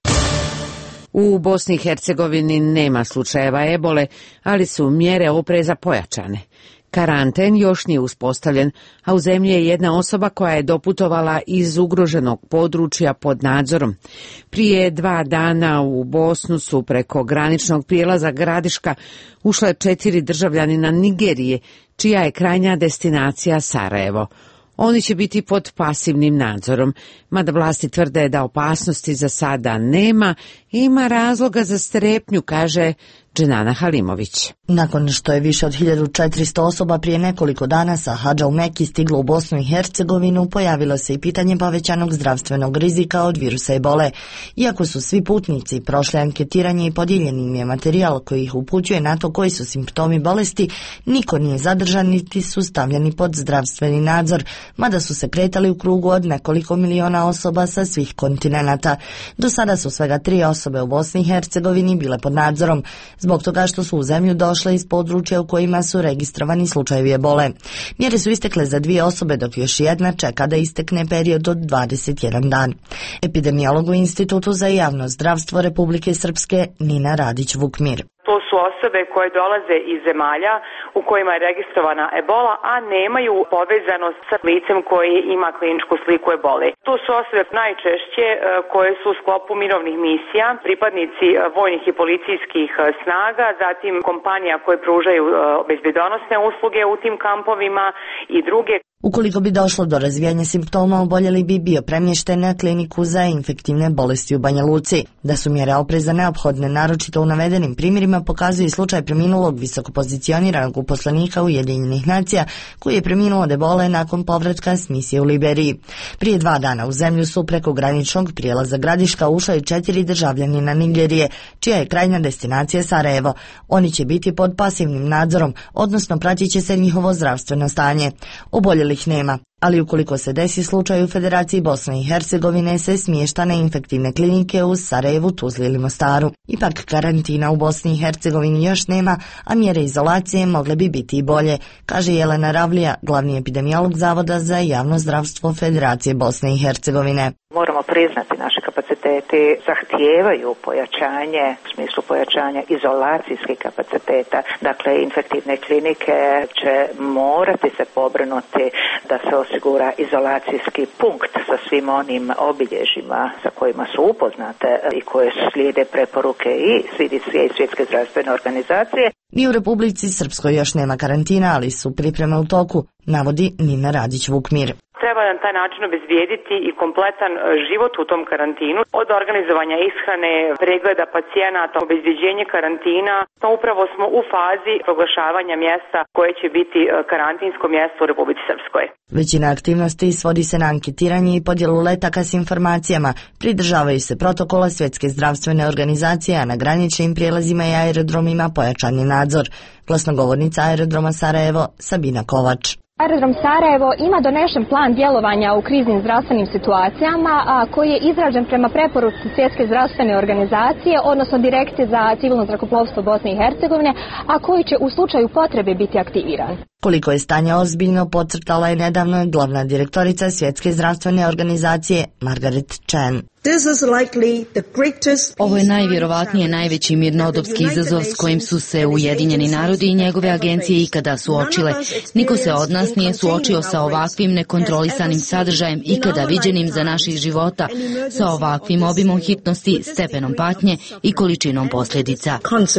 U Bosni i Hercegovini nema slučajeva ebole, ali su mjere opreza pojačane. Karanten još nije uspostavljen, a u zemlji je jedna osoba koja je doputovala iz ugroženog područja pod nadzorom. Prije 2 dana u Bosnu su preko graničnog prijelaza Gradiška ušle 4 državljanina Nigerije, čija je krajnja destinacija Sarajevo. Oni će biti pod pasivnim nadzorom, mada vlasti tvrde da opasnosti za sada nema, ima razloga za strepnju, kaže Dženana Halimović. Nakon što je više od 1400 osoba prije nekoliko dana sa hadža u Meki stiglo u Bosnu i Hercegovinu, pojavilo se i pitanje povećanog zdravstvenog rizika od virusa ebole. Iako su svi putnici prošli anketiranje i podijeljen im je materijal koji ih upućuje na to koji su simptomi bolesti, niko nije zadržan niti su stavljeni pod zdravstveni nadzor, mada su se kretali u krugu od nekoliko miliona osoba sa svih kontinenata. Do sada su svega 3 osobe u Bosni i Hercegovini bile pod nadzorom, zbog toga što su u zemlju došle iz područja u kojima su registrovani slučajevi ebole. Mjere su istekle za 2 osobe, dok još jedna čeka da istekne period od 21 dan. Epidemiolog u Institutu za javno zdravstvo Republike Srpske Nina Radić-Vukmir. To su osobe koje dolaze iz zemalja u kojima je registrovana ebola, a nemaju povezanost sa licem koji ima kliničku sliku ebole. To su osobe najčešće koje su u sklopu mirovnih misija, pripadnici vojnih i policijskih snaga, zatim kompanija koje pružaju bezbjedonosne usluge u tim kampovima i druge. Ukoliko bi došlo do razvijanja simptoma, oboljeli bi bio premješten na kliniku za infektivne bolesti u Banja Luci. Da su mjere opreza neophodne, naročito u navedenim primjerima, pokazuje slučaj preminulog visokopozicioniranog uposlenika Ujedinjenih nacija, koji je preminuo od ebole nakon povratka s misije u Liberiji. Prije 2 dana u zemlju su preko graničnog prijelaza Gradiška ušla i 4 državljanina Nigerije, čija je krajnja destinacija Sarajevo. Oni će biti pod pasivnim nadzorom, odnosno pratit će se njihovo zdravstveno stanje. Oboljelih nema, ali ukoliko se desi slučaj u Federaciji Bosne i Hercegovine se smješta na infektivne klinike u Sarajevu, Tuzli ili Mostaru. Ipak karantina u Bosni i Hercegovini još nema, a mjere izolacije mogle bi biti i bolje, kaže Jelena Ravlija, glavni epidemiolog Zavoda za javno zdravstvo Federacije Bosne i Hercegovine. Moramo priznati, naši kapaciteti zahtijevaju pojačanje, u smislu pojačanja izolacijskih kapaciteta. Dakle, infektivne klinike će morati se pobrinuti da se osigura izolacijski punkt sa svim onim obilježjima sa kojima su upoznate i koje slijede preporuke i CDC i Svjetske zdravstvene organizacije. Ni u Republici Srpskoj još nema karantina, ali su pripreme u toku, navodi Nina Radić-Vukmir. Treba na taj način obezbijediti i kompletan život u tom karantinu, od organizovanja ishrane, pregleda pacijenata, obezbijeđenje karantina. Upravo smo u fazi proglašavanja mjesta koje će biti karantinsko mjesto u Republici Srpskoj. Većina aktivnosti svodi se na anketiranje i podjelu letaka s informacijama. Pridržavaju se protokola Svjetske zdravstvene organizacije, a na graničnim prijelazima i aerodromima pojačan je nadzor. Glasnogovornica aerodroma Sarajevo, Sabina Kovač. Aerodrom Sarajevo ima donešen plan djelovanja u kriznim zdravstvenim situacijama, koji je izrađen prema preporuci Svjetske zdravstvene organizacije, odnosno Direkcije za civilno zrakoplovstvo Bosne i Hercegovine, a koji će u slučaju potrebe biti aktiviran. Koliko je stanje ozbiljno, podcrtala je nedavno glavna direktorica Svjetske zdravstvene organizacije Margaret Chan. Ovo je najvjerovatnije najveći mirnodopski izazov s kojim su se Ujedinjeni narodi i njegove agencije ikada suočile. Niko se od nas nije suočio sa ovakvim nekontrolisanim sadržajem ikada viđenim za naših života, sa ovakvim obimom hitnosti, stepenom patnje i količinom posljedica.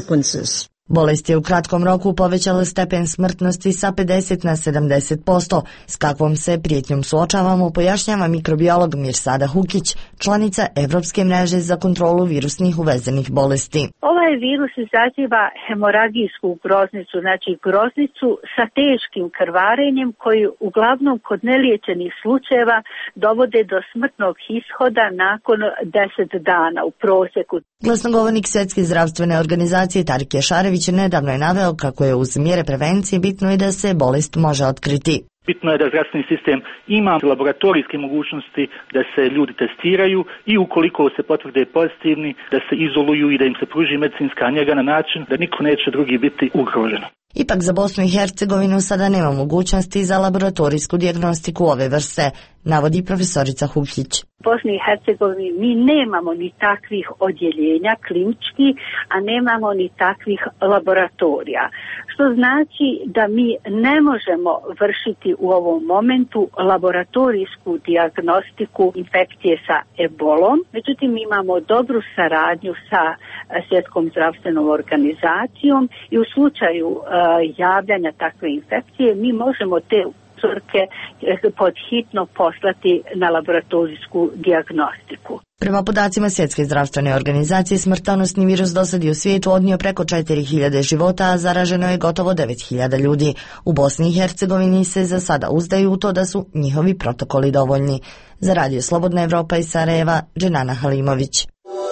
Bolest je u kratkom roku povećala stepen smrtnosti sa 50 na 70%. S kakvom se prijetnjom suočavamo, pojašnjava mikrobiolog Mirsada Hukić, članica Evropske mreže za kontrolu virusnih uvezenih bolesti. Ovaj virus izaziva hemoragijsku groznicu, znači groznicu sa teškim krvarenjem koji uglavnom kod neliječenih slučajeva dovode do smrtnog ishoda nakon 10 dana u prosjeku. Glasnogovornik Svjetske zdravstvene organizacije Tarik Jašarević nedavno je naveo kako je uz mjere prevencije bitno i da se bolest može otkriti. Bitno je da zdravstveni sistem ima laboratorijske mogućnosti da se ljudi testiraju i ukoliko se potvrde pozitivni da se izoluju i da im se pruži medicinska njega na način da niko neće drugi biti ugrožen. Ipak za Bosnu i Hercegovinu sada nema mogućnosti za laboratorijsku dijagnostiku ove vrste, navodi profesorica Hukić. U Bosni i Hercegovini mi nemamo ni takvih odjeljenja klinički, a nemamo ni takvih laboratorija. Što znači da mi ne možemo vršiti u ovom momentu laboratorijsku dijagnostiku infekcije sa ebolom. Međutim, mi imamo dobru saradnju sa Svjetskom zdravstvenom organizacijom i u slučaju javljanja takve infekcije mi možemo te uzorke podhitno poslati na laboratorijsku dijagnostiku. Prema podacima Svjetske zdravstvene organizacije, smrtonosni virus dosad je u svijetu odnio preko 4000 života, a zaraženo je gotovo 9000 ljudi. U Bosni i Hercegovini se za sada uzdaju u to da su njihovi protokoli dovoljni. Za Radio Slobodna Evropa iz Sarajeva, Dženana Halimović.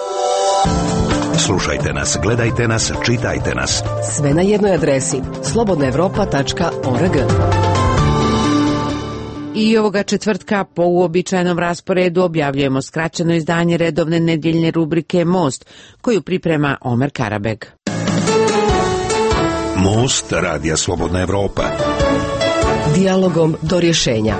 Slušajte nas, gledajte nas, čitajte nas. Sve na jednoj adresi slobodnaevropa.org. I ovoga četvrtka po uobičajenom rasporedu objavljujemo skraćeno izdanje redovne nedjeljne rubrike Most, koju priprema Omer Karabeg. Most Radija Slobodna Evropa. Dijalogom do rješenja.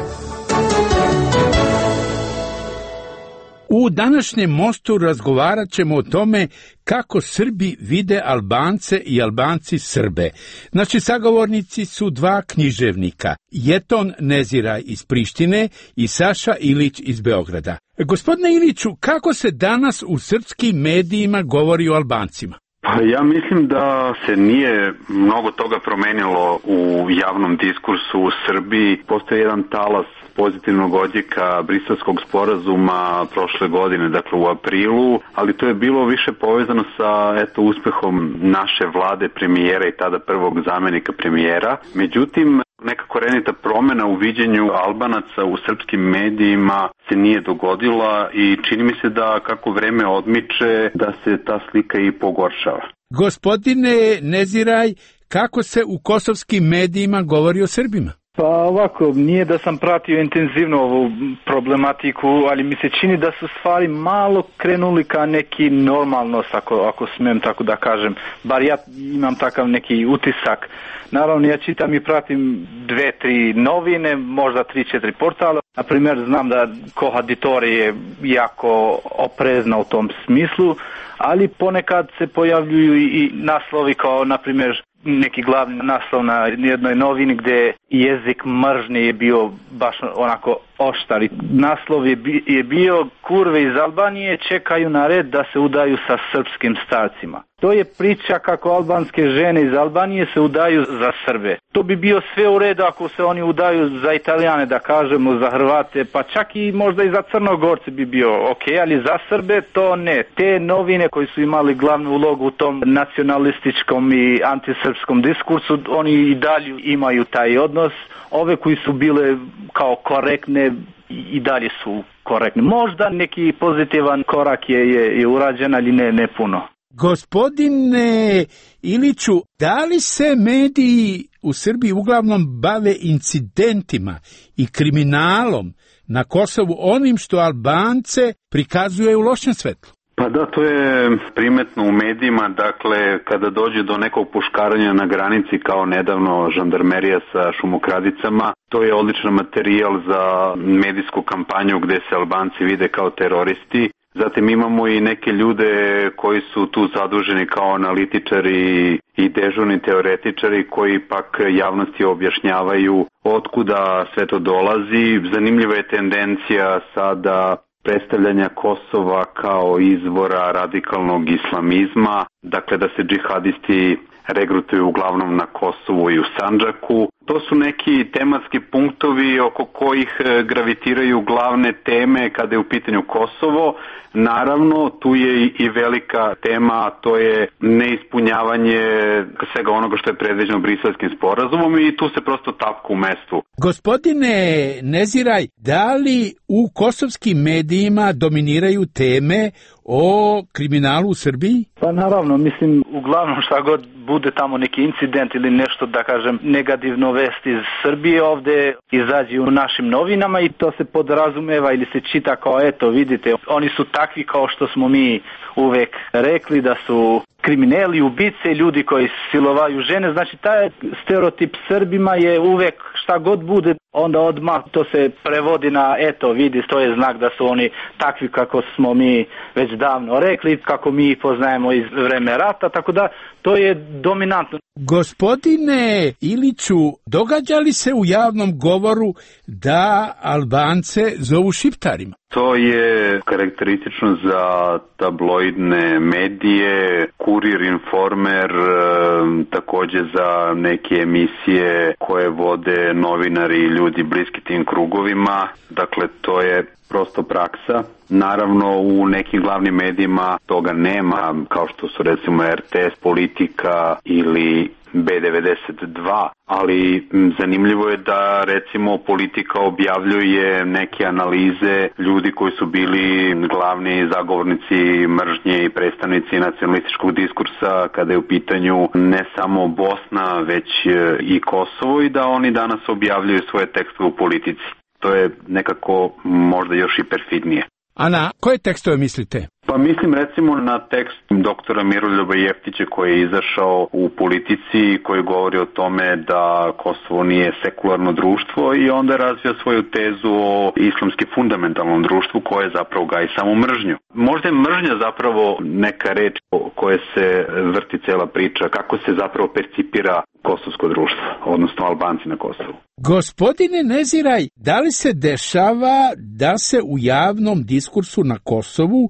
U današnjem mostu razgovarat ćemo o tome kako Srbi vide Albance i Albanci Srbe. Naši sagovornici su dva književnika, Jeton Neziraj iz Prištine i Saša Ilić iz Beograda. Gospodine Iliću, kako se danas u srpskim medijima govori o Albancima? Pa Ja mislim da se nije mnogo toga promenilo u javnom diskursu u Srbiji. Postoji jedan talas pozitivnog odjeka Briselskog sporazuma prošle godine, dakle u aprilu, ali to je bilo više povezano sa uspehom naše vlade, premijera i tada prvog zamenika premijera. Međutim, neka korenita promjena u viđenju Albanaca u srpskim medijima se nije dogodila i čini mi se da kako vreme odmiče da se ta slika i pogoršava. Gospodine Neziraj, kako se u kosovskim medijima govori o Srbima? Pa ovako, nije da sam pratio intenzivno ovu problematiku, ali mi se čini da su stvari malo krenuli ka neki normalnost, ako smijem tako da kažem. Bar ja imam takav neki utisak. Naravno, ja čitam i pratim 2-3 novine, možda 3-4 portala. Na primjer, znam da Kohaditori je jako oprezna u tom smislu, ali ponekad se pojavljuju i naslovi kao, na primjer, neki glavni naslov na jednoj novini gdje jezik mržnje je bio baš onako oštar. Naslov je bio: kurve iz Albanije čekaju na red da se udaju sa srpskim starcima. To je priča kako albanske žene iz Albanije se udaju za Srbe. To bi bio sve u redu ako se oni udaju za Italijane, da kažemo, za Hrvate, pa čak i možda i za Crnogorce bi bio ok, ali za Srbe to ne. Te novine koji su imali glavnu ulogu u tom nacionalističkom i antisrpskom diskursu, oni i dalje imaju taj odnos. Ove koji su bile kao korektne i dalje su korektne. Možda neki pozitivan korak je urađen, ali ne puno. Gospodine Iliću, da li se mediji u Srbiji uglavnom bave incidentima i kriminalom na Kosovu, onim što Albance prikazuje u lošem svetlu? Pa da, to je primetno u medijima, dakle, kada dođe do nekog puškaranja na granici, kao nedavno žandarmerija sa šumokradicama, to je odličan materijal za medijsku kampanju gde se Albanci vide kao teroristi. Zatim imamo i neke ljude koji su tu zaduženi kao analitičari i dežurni teoretičari koji pak javnosti objašnjavaju otkuda sve to dolazi. Zanimljiva je tendencija sada predstavljanja Kosova kao izvora radikalnog islamizma, dakle da se džihadisti regrutuju uglavnom na Kosovu i u Sandžaku. To su neki tematski punktovi oko kojih gravitiraju glavne teme kada je u pitanju Kosovo. Naravno, tu je i velika tema, a to je neispunjavanje svega onoga što je predviđeno Briselskim sporazumom i tu se prosto tapka u mestu. Gospodine Neziraj, da li u kosovskim medijima dominiraju teme o kriminalu u Srbiji? Pa naravno, mislim, uglavnom šta god bude tamo neki incident ili nešto, da kažem, negativno vest iz Srbije ovde izađe u našim novinama i to se podrazumeva ili se čita kao eto vidite, oni su takvi kao što smo mi uvek rekli da su krimineli, ubice, ljudi koji silovaju žene. Znači taj stereotip Srbima je uvek šta god bude, onda odmah to se prevodi na eto vidi, to je znak da su oni takvi kako smo mi već davno rekli, kako mi ih poznajemo iz vreme rata, tako da to je dominantno. Gospodine Iliću, događa li se u javnom govoru da Albance zovu šiptarima? To je karakteristično za tabloidne medije, Kurir, Informer, takođe za neke emisije koje vode novinari i ljudi bliski tim krugovima. Dakle, to je prosto praksa. Naravno, u nekim glavnim medijima toga nema, kao što su recimo RTS, Politika ili B92, ali zanimljivo je da recimo Politika objavljuje neke analize ljudi koji su bili glavni zagovornici mržnje i predstavnici nacionalističkog diskursa kada je u pitanju ne samo Bosna, već i Kosovo i da oni danas objavljuju svoje tekstove u Politici. To je nekako možda još i perfidnije. A na koje tekstove mislite? Pa mislim recimo na tekst doktora Miroljuba Jeftića koji je izašao u Politici i koji govori o tome da Kosovo nije sekularno društvo i onda razvija svoju tezu o islamski fundamentalnom društvu koje zapravo gaji samo mržnju. Možda je mržnja zapravo neka reč o kojoj se vrti cela priča, kako se zapravo percipira kosovsko društvo, odnosno Albanci na Kosovu. Gospodine Neziraj, da li se dešava da se u javnom diskursu na Kosovu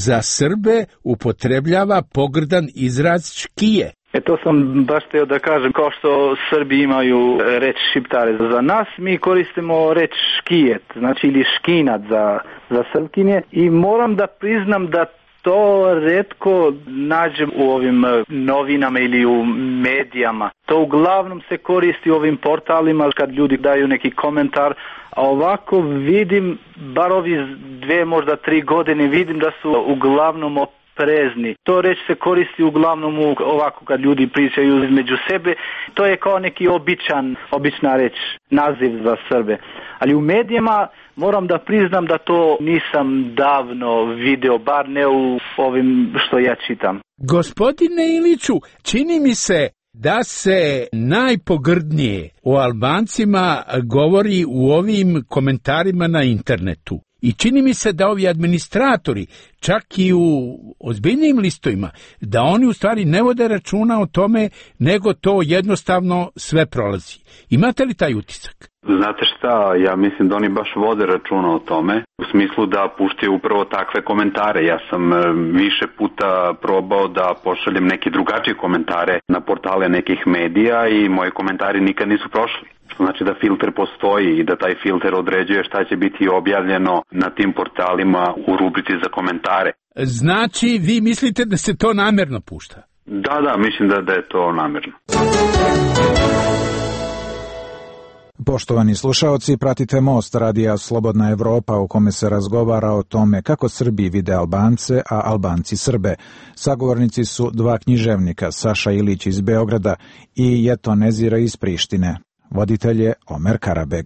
za Srbe upotrebljava pogrdan izraz škije. To sam baš teo da kažem, kao što Srbi imaju reč šiptare za nas, mi koristimo reč škijet, znači ili škinat za Srpkinje i moram da priznam da to retko nađem u ovim novinama ili u medijama. To uglavnom se koristi u ovim portalima kad ljudi daju neki komentar, a ovako vidim, bar ovi 2, možda 3 godine, vidim da su uglavnom oprezni. To reč se koristi uglavnom ovako kad ljudi pričaju između sebe. To je kao neki obična reč, naziv za Srbe. Ali u medijima moram da priznam da to nisam davno video, bar ne u ovim što ja čitam. Gospodine Iliću, čini mi se da se najpogrdnije o Albancima govori u ovim komentarima na internetu. I čini mi se da ovi administratori, čak i u ozbiljnim listovima, da oni u stvari ne vode računa o tome, nego to jednostavno sve prolazi. Imate li taj utisak? Znate šta, ja mislim da oni baš vode računa o tome, u smislu da puštaju upravo takve komentare. Ja sam više puta probao da pošaljem neke drugačije komentare na portale nekih medija i moji komentari nikad nisu prošli. Što znači da filter postoji i da taj filter određuje šta će biti objavljeno na tim portalima u rubrici za komentare. Znači, vi mislite da se to namerno pušta? Da, mislim da je to namerno. Poštovani slušaoci, pratite Most radija Slobodna Evropa u kome se razgovara o tome kako Srbi vide Albance, a Albanci Srbe. Sagovornici su 2 književnika, Saša Ilić iz Beograda i Jeto Nezira iz Prištine. Voditelj je Omer Karabeg.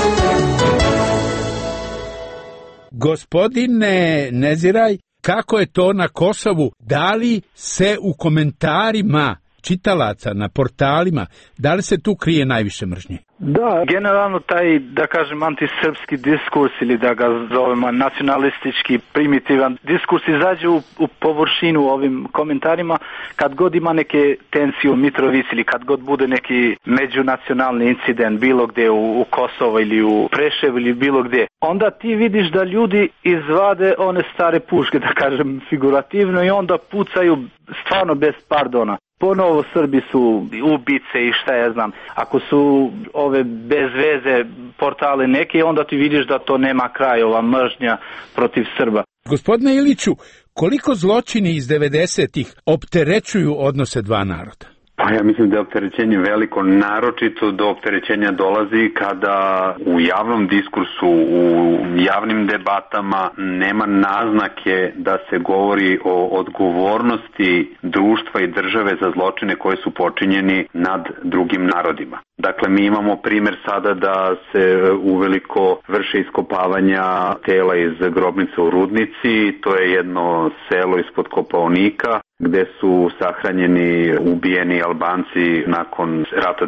Gospodine Neziraj, kako je to na Kosovu? Da li se u komentarima čitalaca na portalima, da li se tu krije najviše mržnje? Da, generalno taj, da kažem, antisrpski diskurs ili da ga zovemo nacionalistički, primitivan diskurs izađe u površinu ovim komentarima kad god ima neke tenzije u Mitrovici ili kad god bude neki međunacionalni incident bilo gde u Kosovo ili u Preševu ili bilo gde. Onda ti vidiš da ljudi izvade one stare puške, da kažem figurativno, i onda pucaju stvarno bez pardona. Ponovo Srbi su ubice i šta ja znam. Ako su ove bez veze portale neke, onda ti vidiš da to nema kraja, ova mržnja protiv Srba. Gospodine Iliću, koliko zločini iz 90-ih opterećuju odnose 2 naroda? Pa ja mislim da je opterećenje veliko, naročito do opterećenja dolazi kada u javnom diskursu, u javnim debatama nema naznake da se govori o odgovornosti društva i države za zločine koji su počinjeni nad drugim narodima. Dakle, mi imamo primjer sada da se uveliko vrše iskopavanja tela iz grobnice u Rudnici, to je jedno selo ispod Kopaonika, gde su sahranjeni ubijeni Albanci nakon rata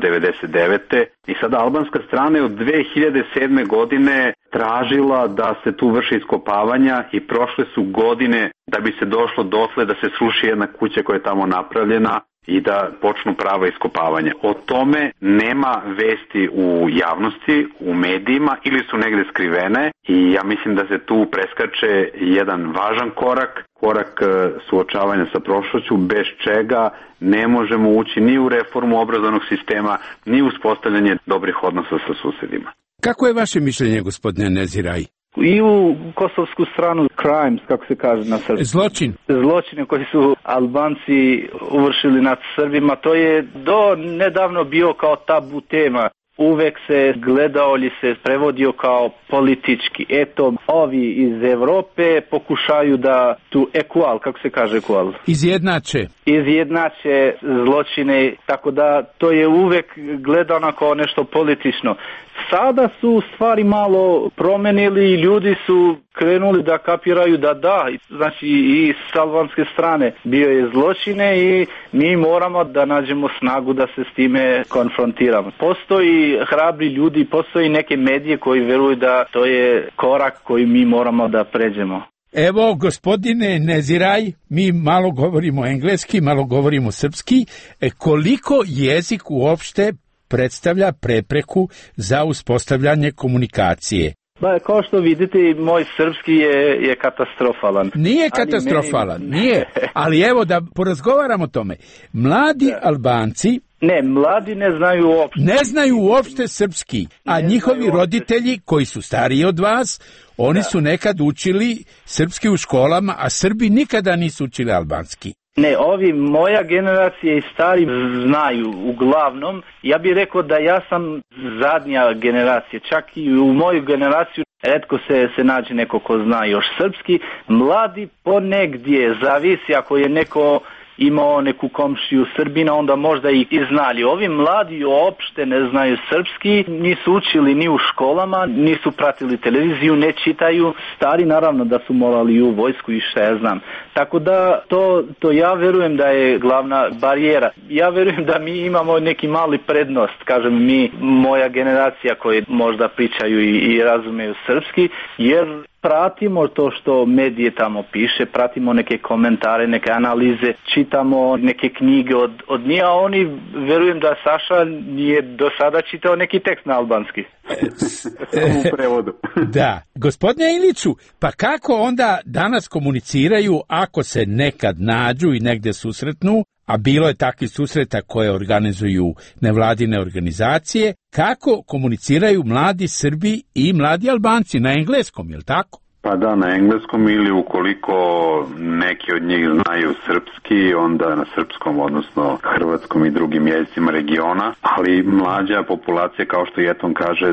99. I sada albanska strana je od 2007. godine tražila da se tu vrši iskopavanja i prošle su godine da bi se došlo dotle da se sruši jedna kuća koja je tamo napravljena i da počnu prava iskopavanja. O tome nema vesti u javnosti, u medijima ili su negde skrivene i ja mislim da se tu preskače jedan važan korak suočavanja sa prošlošću, bez čega ne možemo ući ni u reformu obrazovnog sistema, ni u uspostavljanje dobrih odnosa sa susedima. Kako je vaše mišljenje, gospodine Neziraj? I u kosovsku stranu crimes, kako se kaže na srpskom. Zločine koji su Albanci uvršili nad Srbima, to je do nedavno bio kao tabu tema. Uvek se gledao ili se prevodio kao politički. Eto, ovi iz Evrope pokušaju da tu kako se kaže equal? Izjednače zločine, tako da to je uvek gledano kao nešto politično. Sada su stvari malo promenili i ljudi su krenuli da kapiraju da, znači i s albanske strane bio je zločine i mi moramo da nađemo snagu da se s time konfrontiramo. Postoji hrabri ljudi, postoji neke medije koji veruju da to je korak koji mi moramo da pređemo. Evo, gospodine Neziraj, mi malo govorimo engleski, malo govorimo srpski. Koliko jezik uopšte predstavlja prepreku za uspostavljanje komunikacije? Ba, kao što vidite, moj srpski je katastrofalan. Nije katastrofalan, nije. Ali evo da porazgovaramo o tome. Mladi Albanci mladi ne znaju uopšte. Ne znaju uopšte srpski, a njihovi roditelji koji su stariji od vas, oni su nekad učili srpski u školama, a Srbi nikada nisu učili albanski. Ne, moja generacija i stari znaju uglavnom. Ja bih rekao da ja sam zadnja generacija, čak i u moju generaciju retko se nađe neko ko zna još srpski. Mladi ponegdje, zavisi ako je neko imao neku komšiju Srbina, onda možda i znali. Ovi mladi uopšte ne znaju srpski, nisu učili ni u školama, nisu pratili televiziju, ne čitaju. Stari naravno da su morali u vojsku i šta ja znam. Tako da to ja verujem da je glavna barijera. Ja verujem da mi imamo neki mali prednost, kažem mi, moja generacija koji možda pričaju i razumeju srpski, jer pratimo to što medije tamo piše, pratimo neke komentare, neke analize, čitamo neke knjige od njih, a oni, verujem da Saša nije do sada čitao neki tekst na albanski. U prevodu. Da. Gospodine Iliću, pa kako onda danas komuniciraju ako se nekad nađu i negde susretnu, a bilo je takvih susreta koje organizuju nevladine organizacije, kako komuniciraju mladi Srbi i mladi Albanci na engleskom, je li tako? Pa da, na engleskom, ili ukoliko neki od njih znaju srpski, onda na srpskom, odnosno hrvatskom i drugim jezicima regiona, ali mlađa populacija, kao što Jeton kaže,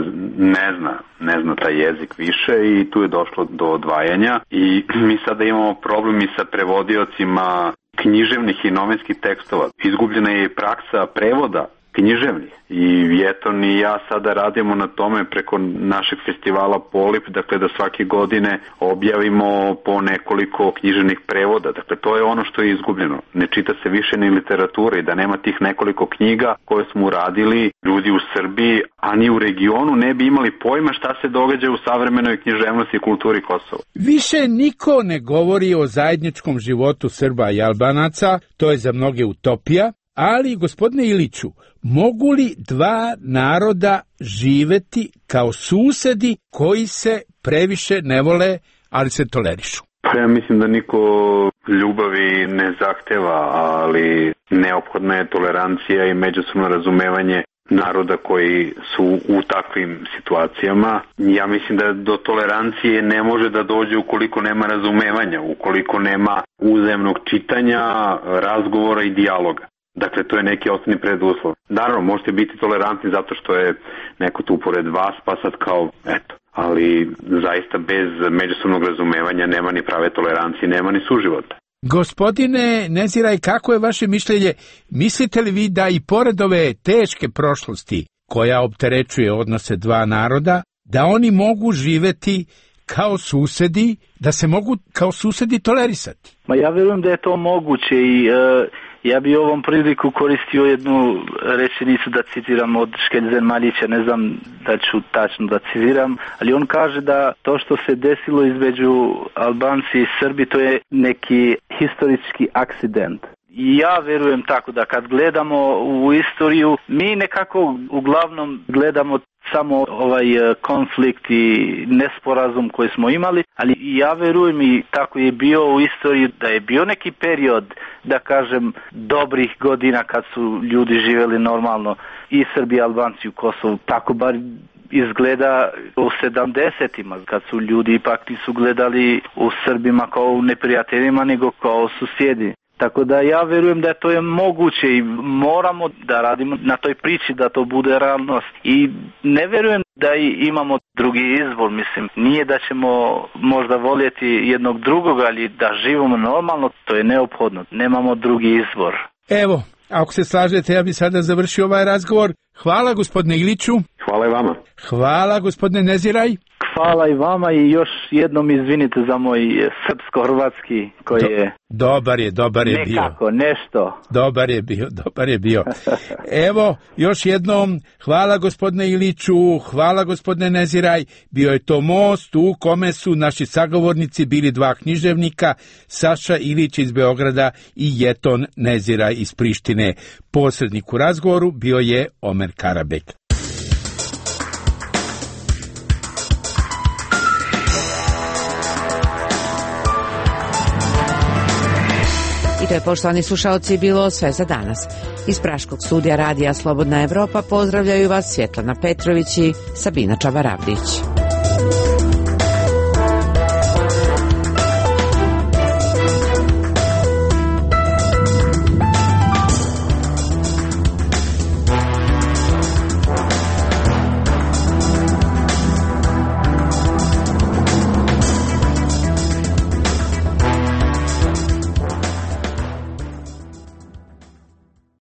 ne zna taj jezik više i tu je došlo do odvajanja i mi sada imamo problem i sa prevodiocima književnih i novinskih tekstova. Izgubljena je i praksa prevoda književnih i Jeton i ja sada radimo na tome preko našeg festivala Polip, dakle da svake godine objavimo po nekoliko književnih prevoda. Dakle, to je ono što je izgubljeno. Ne čita se više ni literatura i da nema tih nekoliko knjiga koje smo uradili, ljudi u Srbiji, a ni u regionu ne bi imali pojma šta se događa u savremenoj književnosti i kulturi Kosova. Više niko ne govori o zajedničkom životu Srba i Albanaca, to je za mnoge utopija. Ali, gospodine Iliću, mogu li dva naroda živeti kao susedi koji se previše ne vole, ali se tolerišu? Pa ja mislim da niko ljubavi ne zahteva, ali neophodna je tolerancija i međusobno razumevanje naroda koji su u takvim situacijama. Ja mislim da do tolerancije ne može da dođe ukoliko nema razumevanja, ukoliko nema uzajamnog čitanja, razgovora i dijaloga. Dakle, to je neki osnovni preduslov. Naravno, možete biti tolerantni zato što je neko tu pored vas, pa sad kao, eto. Ali zaista bez međusobnog razumevanja nema ni prave tolerancije, nema ni suživota. Gospodine Neziraj, kako je vaše mišljenje? Mislite li vi da i pored ove teške prošlosti koja opterećuje odnose dva naroda, da oni mogu živeti kao susedi, da se mogu kao susedi tolerisati? Ma ja verujem da je to moguće i ja bi ovom priliku koristio jednu rečenicu da citiram od Škelzen Maljića, ne znam da ću tačno da citiram, ali on kaže da to što se desilo između Albanci i Srbi, to je neki historički akcident. I ja verujem tako da kad gledamo u istoriju, mi nekako uglavnom gledamo samo ovaj konflikt i nesporazum koji smo imali, ali ja verujem i tako je bio u istoriji da je bio neki period, da kažem, dobrih godina kad su ljudi živjeli normalno i Srbi i Albanci u Kosovu. Tako bar izgleda u 70-ima, kad su ljudi ipak nisu gledali u Srbima kao u neprijateljima, nego kao susjedi. Tako da ja verujem da to je moguće i moramo da radimo na toj priči da to bude realnost. I ne verujem da imamo drugi izbor, mislim. Nije da ćemo možda voljeti jednog drugog, ali da živimo normalno, to je neophodno. Nemamo drugi izbor. Evo, ako se slažete, ja bi sada završio ovaj razgovor. Hvala gospodine Iliću. Hvala i vama. Hvala gospodine Neziraj. Hvala i vama i još jednom izvinite za moj srpsko-hrvatski koji je... Dobar je bio. Nekako, nešto. Dobar je bio. Evo, još jednom, hvala gospodine Iliću, hvala gospodine Neziraj. Bio je to most u kome su naši sagovornici bili dva književnika, Saša Ilić iz Beograda i Jeton Neziraj iz Prištine. Posrednik u razgovoru bio je Omer Karabek. to je, poštovani slušaoci, bilo sve za danas. Iz Praškog studija Radija Slobodna Evropa pozdravljaju vas Svjetlana Petrović i Sabina Čabaravdić.